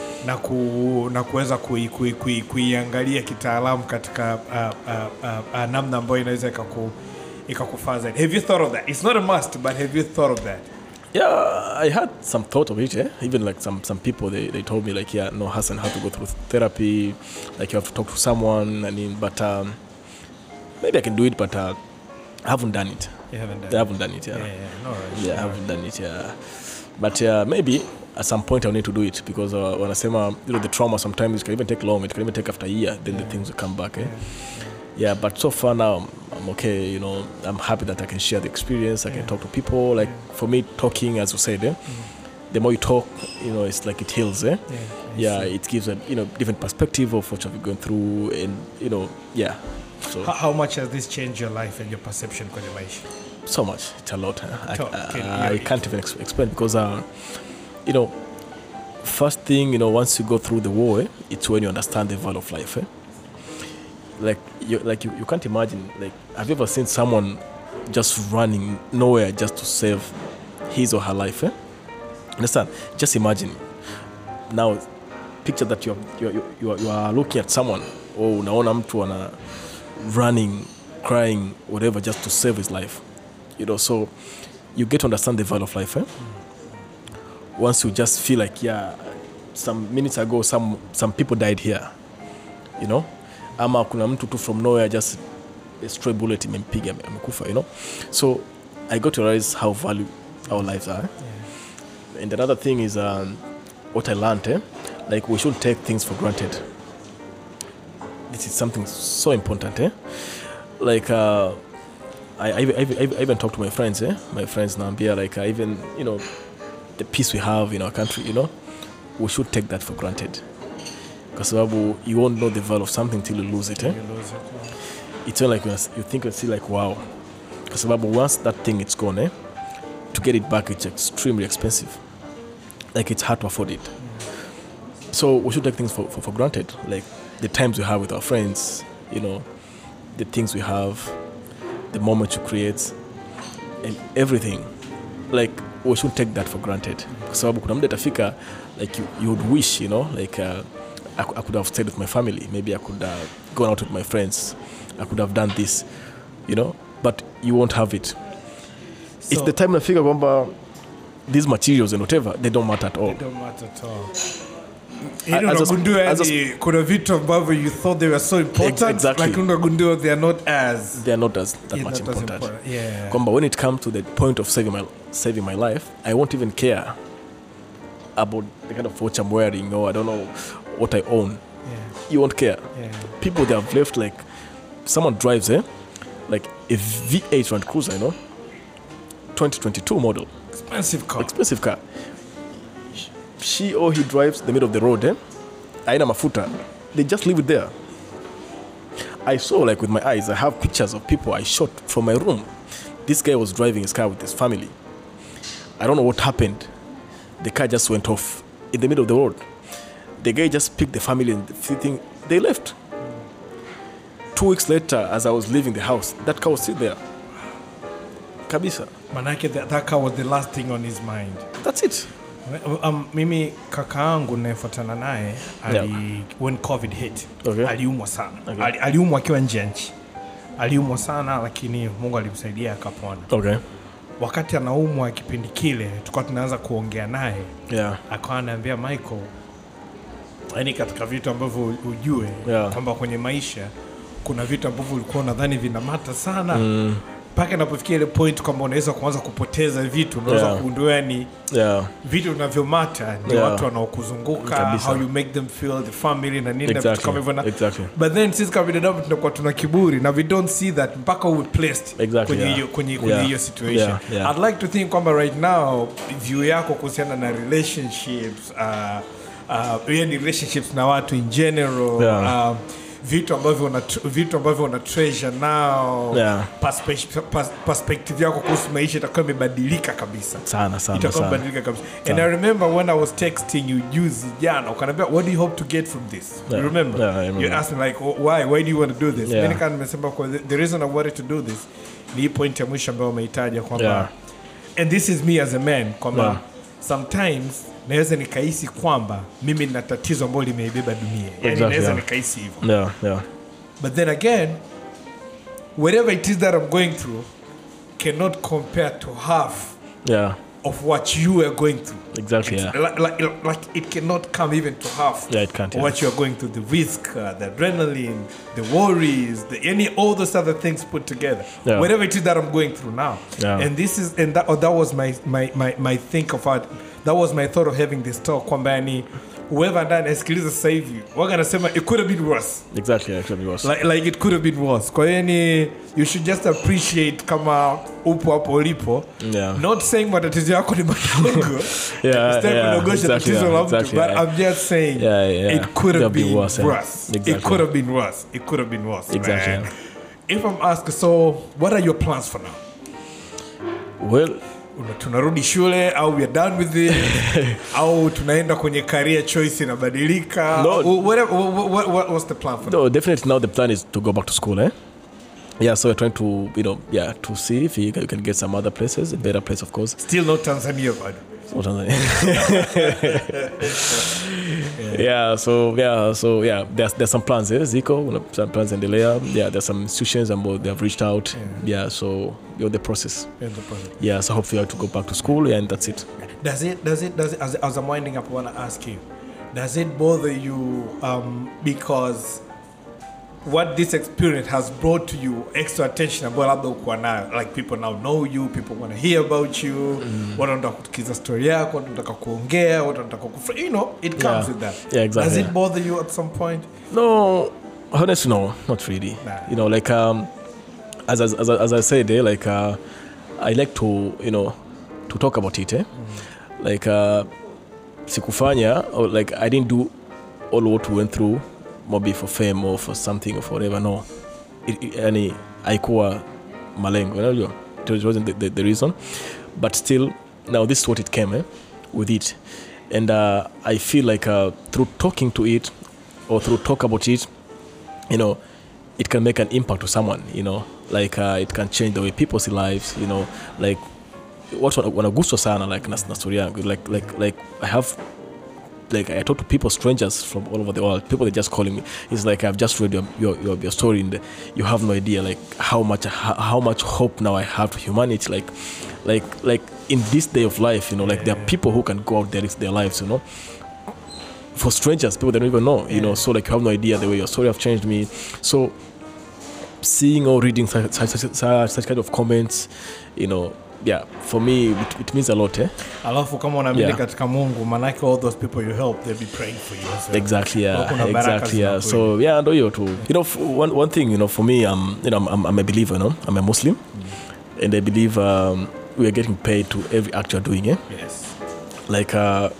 na kuweza kuiangalia kitaalamu katika namna ambayo inaweza ikakufaa zaidi? Have you thought of that? It's not a must, but have you thought of that? Yeah, I had some thought of it, even like some people they told me like, yeah, no, Hassan, how to go through therapy, like you have to talk to someone, I mean, but maybe I can do it, but I haven't done it. You haven't done it? I haven't done it, yeah. No worries. Yeah, I haven't done it, yeah. But maybe at some point I'll need to do it, because when I say you know, the trauma sometimes it can even take long, it can even take after a year, then the things will come back, Yeah, but so far now I'm okay, you know, I'm happy that I can share the experience, I can talk to people, like for me talking, as you said, the more you talk, you know, it's like it heals, it gives a, you know, different perspective of what you've gone through, and you know, so how much has this changed your life and your perception kwenye maisha? So much, it's a lot. I can't even explain, because you know, first thing, you know, once you go through the war, it's when you understand the value of life, Like you can't imagine, like, have you ever seen someone just running nowhere just to save his or her life, Understand? Just imagine. Now picture that you are looking at someone, or unaona mtu ana running, crying, whatever, just to save his life, you know. So you get to understand the value of life, Once you just feel like, some minutes ago some people died here, you know, ama kuna mtu tu from nowhere just a stray bullet imempiga amekufa, you know. So I got to realize how value our lives are, And another thing is what I learned, like we shouldn't take things for granted. This is something so important, Like I even talk to my friends, My friends naambia, like even, you know, the peace we have in our country, you know, we should take that for granted. Because you won't know the value of something till you lose it, It's not like you think and see like, wow. Because once that thing is gone, to get it back, it's extremely expensive. Like it's hard to afford it. So we should take things for granted. Like the times we have with our friends, you know, the things we have, the moments you create, and everything. Like we should take that for granted. So kuna muda itafika, like you would wish, you know, like I could have stayed with my family. Maybe I could have gone out with my friends. I could have done this, you know, but you won't have it. So it's the time I figure these materials and whatever, they don't matter at all. They don't matter at all. kuna vitu ambavyo you thought they were so important, exactly. Like unagundua they are not that much important. Yeah. Kwamba when it comes to the point of saving my life, I won't even care about the kind of watch I'm wearing, or I don't know what I own. Yeah. You won't care. Yeah. People, they have left, like someone drives like a V8 Land Cruiser, 2022 model. Expensive car. She or he drives the middle of the road, aina mafuta. They just leave it there. I saw, like with my eyes, I have pictures of people I shot from my room. This guy was driving his car with his family. I don't know what happened. The car just went off in the middle of the road. The guy just picked the family and they left. 2 weeks later, as I was leaving the house, that car was still there. Kabisa. Manake that car was the last thing on his mind. That's it. Mimi kakaangu nayefuatana naye when COVID hit, aliumwa sana. Aliumwa akiwa nje ya nchi. Aliumwa sana, lakini Mungu alimsaidia akapona. Okay. Wakati anaumwa kipindi kile, tulikuwa tunaanza kuongea naye. Akawa ananiambia, Michael, yani katika vitu ambavyo ujue kwamba kwenye maisha kuna vitu ambavyo ulikuwa unadhani vinamata sana. Paka inapofikia ile point kwamba unaweza kuanza kupoteza vitu, unaweza kugundua ni vitu vinavyomata ni watu wanaokuzunguka, how you make them feel, the family na nini, exactly. kama hivyo. But then sisi kama binadamu tunakuwa tuna kiburi na we don't see that mpaka we placed kwenye hiyo situation. I'd like to think kwamba right now view yako kuhusiana na relationships, relationships na watu in general, vitu ambavyo una treasure now, perspective yako kuhusu maisha itakuwa imebadilika kabisa. Sana. And I remember when I was texting you juzi jana, ukaniambia, what do you hope to get from this? You remember? I remember. You asked me like, why do you want to do this? Mimi kana nimesema the reason I wanted to do this ni point ya mwisho ambayo umeitaja kwamba and this is me as a man kwamba sometimes naweza nikahisi kwamba mimi nina tatizo ambalo limeibeba dunia. Yani naweza nikahisi hivyo. But then again, whatever it is that I'm going through cannot compare to half of what you are going through. Exactly. Like it cannot come even to half it can't, of what you are going through. The risk, the adrenaline, the worries, all those other things put together. Whatever it is that I'm going through now. And that was my think of it. That was my thought of having this talk. Kwamba ni whoever ndani asikiliza sasa hivi waga nasema it could have been worse. Exactly, it could have been worse. Like it could have been worse. Kwa hiyo you should just appreciate kama upo hapo ulipo. Not saying matatizo yako ni madogo. Exactly. But I'm just saying it could have been worse. Exactly. It could have been worse. It could have been worse. Exactly. Man. If I'm asked, so what are your plans for now? Well, tunarudi shule au we are done with it au tunaenda kwenye career choice inabadilika? What's the plan for no, definitely now the plan is to go back to school, so we're trying to to see if you can get some other places, a better place, of course. Still not Tanzania, but there's some plans, Zico, some plans in the layer. There's some institutions and they have reached out. So you're the process. So hopefully I have to go back to school, and that's it. Does it as I'm winding up, I want to ask you, does it bother you because what this experience has brought to you extra attention about labda uko nayo, like people now know you, people want to hear about you, wanataka kusikiza story yako, wanataka kuongea, wanataka it comes with that. Exactly. Does it bother you at some point? No, honestly no, not really. Like as I said, like I like to to talk about it, like sikufanya, or like I didn't do all what we went through maybe for fame or for something or for whatever. No, haikuwa malengo, it wasn't the reason. But still, now this is what it came with it. And I feel like through talking to it or through talk about it, it can make an impact to someone, like it can change the way people see lives, like what wanaguswa sana, like na story yangu, like I have, like I talk to people, strangers from all over the world, people that just calling me. It's like I've just read your story, and you have no idea like how much hope now I have to humanity. Like in this day of life, like there are people who can go out there, risk their lives, for strangers, people that don't even know, you know, so like you have no idea the way your story have changed me. So seeing or reading such kind of comments, you know, yeah, for me it means a lot. Alafu kama unaamini katika Mungu, manake all those people you help, they'll be praying for you as well. Exactly, yeah. Exactly, yeah. So yeah, ndo hiyo tu. You know, one thing, you know, for me, you know, I'm a believer, you know, I'm a Muslim, and I believe we are getting paid to every act you're doing, Yes. Like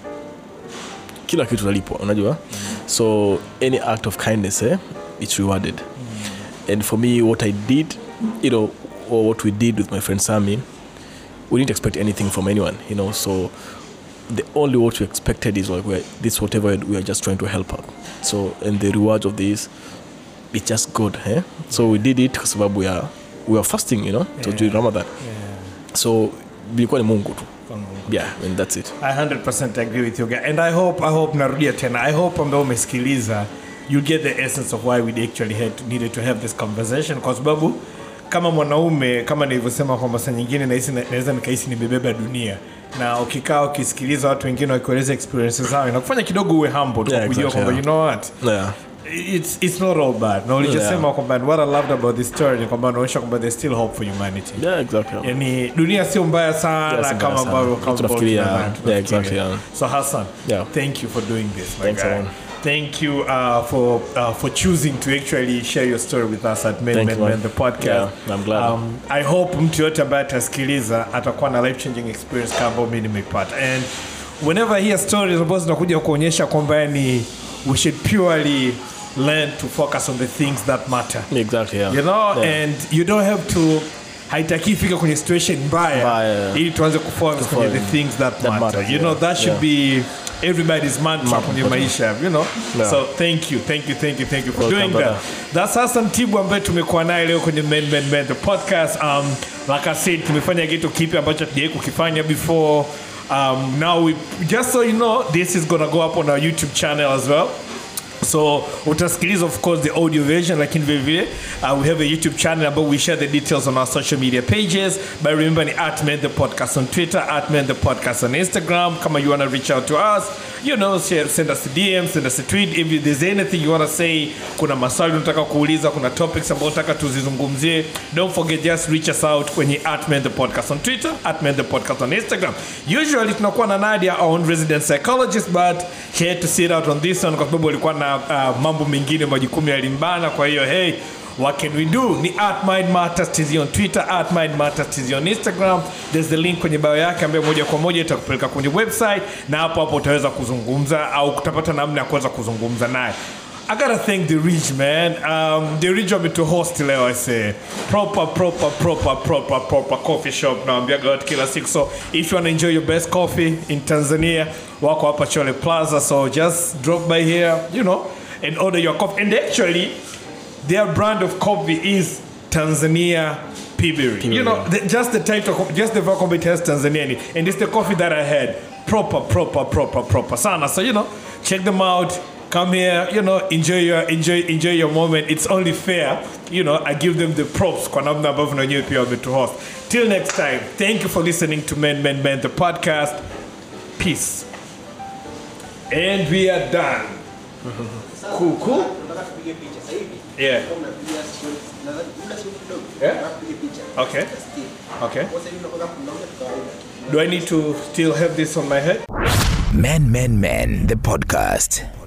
kila kitu nalipwa, unajua. So any act of kindness, it's rewarded. And for me, what I did, you know, or what we did with my friend Sami, we didn't expect anything from anyone, you know. So the only what we expected is like whatever we are just trying to help out. So and the rewards of this, it's just good, So we did it because we are fasting, you know, to do Ramadan. So bilikuwa ni Mungu tu. Yeah, and that's it. I 100% agree with you, and I hope narudia tena, I hope ambao umesikiliza you get the essence of why we actually needed to have this conversation, kwa sababu kama mwanaume, kama nilivyosema kwa masa nyingine, naweza nikahisi nimebeba dunia, na ukikaa ukisikiliza watu wengine wakieleza experiences zao inakufanya kidogo uwe humble, kujua kwamba you know what, it's not all bad. No, ulijisema kwamba what I loved about this story ni kwamba unaonyesha kwamba there's still hope for humanity. Yeah, exactly. Yani dunia sio mbaya sana kama ambavyo tunafikiria. Yeah, exactly. So Hassan, thank you for doing this, my Thanks, guy. Thank you for choosing to actually share your story with us at Men the podcast. Yeah, I'm glad. I hope mtu yote ambaye atasikiliza atakuwa na life changing experience kama mimi nimepata. And whenever I hear stories ambazo zinakuja kuonyesha kwamba ni we should purely learn to focus on the things that matter. Exactly, yeah. You know, and you don't have to haitaki fika kwenye situation mbaya ili tuanze kufocus kwenye the things that matter. You know, that should be everybody's mantra kwenye maisha, you know. So thank you for doing that. That's Hassan Tibu ambaye tumekuwa naye leo kwenye Men the podcast. Like I said, tumefanya kitu kipi ambacho hatujawahi kukifanya before. Now we just so you know, this is gonna go up on our YouTube channel as well. So utasikiliza of course the audio version, lakini vile vile we have a YouTube channel but we share the details on our social media pages. But remember ni @Men the podcast on Twitter, @Men the podcast on Instagram. Kama you want to reach out to us, you know, send us a DM, send us a tweet. If there's anything you want to say, kuna maswali unataka kuuliza, kuna topics ambazo unataka tuzizungumzie, don't forget, just reach us out kwenye @Men the podcast on Twitter, @Men the podcast on Instagram. Usually tunakuwa na Nadia, our own resident psychologist, but she had to sit out on this one kwa sababu alikuwa na mambo mengine, majukumu yalimbana. Kwa hiyo hey, what can we do? Ni @MindMattersTZ on Twitter, @MindMattersTZ on Instagram. There's the link kwenye bio yake ambayo moja kwa moja itakupeleka kwenye website, na hapo utaweza kuzungumza au kutapata namna ya kuweza kuzungumza naye. I gotta thank the Ridge, man. The Ridge want me to host leo, I say. Proper coffee shop. Now I'm going kila siku. So if you want to enjoy your best coffee in Tanzania, wako hapa Chole Plaza. So just drop by here, you know, and order your coffee. And actually, their brand of coffee is Tanzania Pibiri. You know, just the title, just the vocabulary test Tanzania. And it's the coffee that I had. Proper sana. So, you know, check them out. Come here, you know, enjoy your moment. It's only fair, you know, I give them the props kwa namna ambavyo na nyewe pia wametu host. Till next time, thank you for listening to Men the podcast. Peace. And we are done. Cool. Yeah. Okay. Do I need to still have this on my head? Men, the podcast.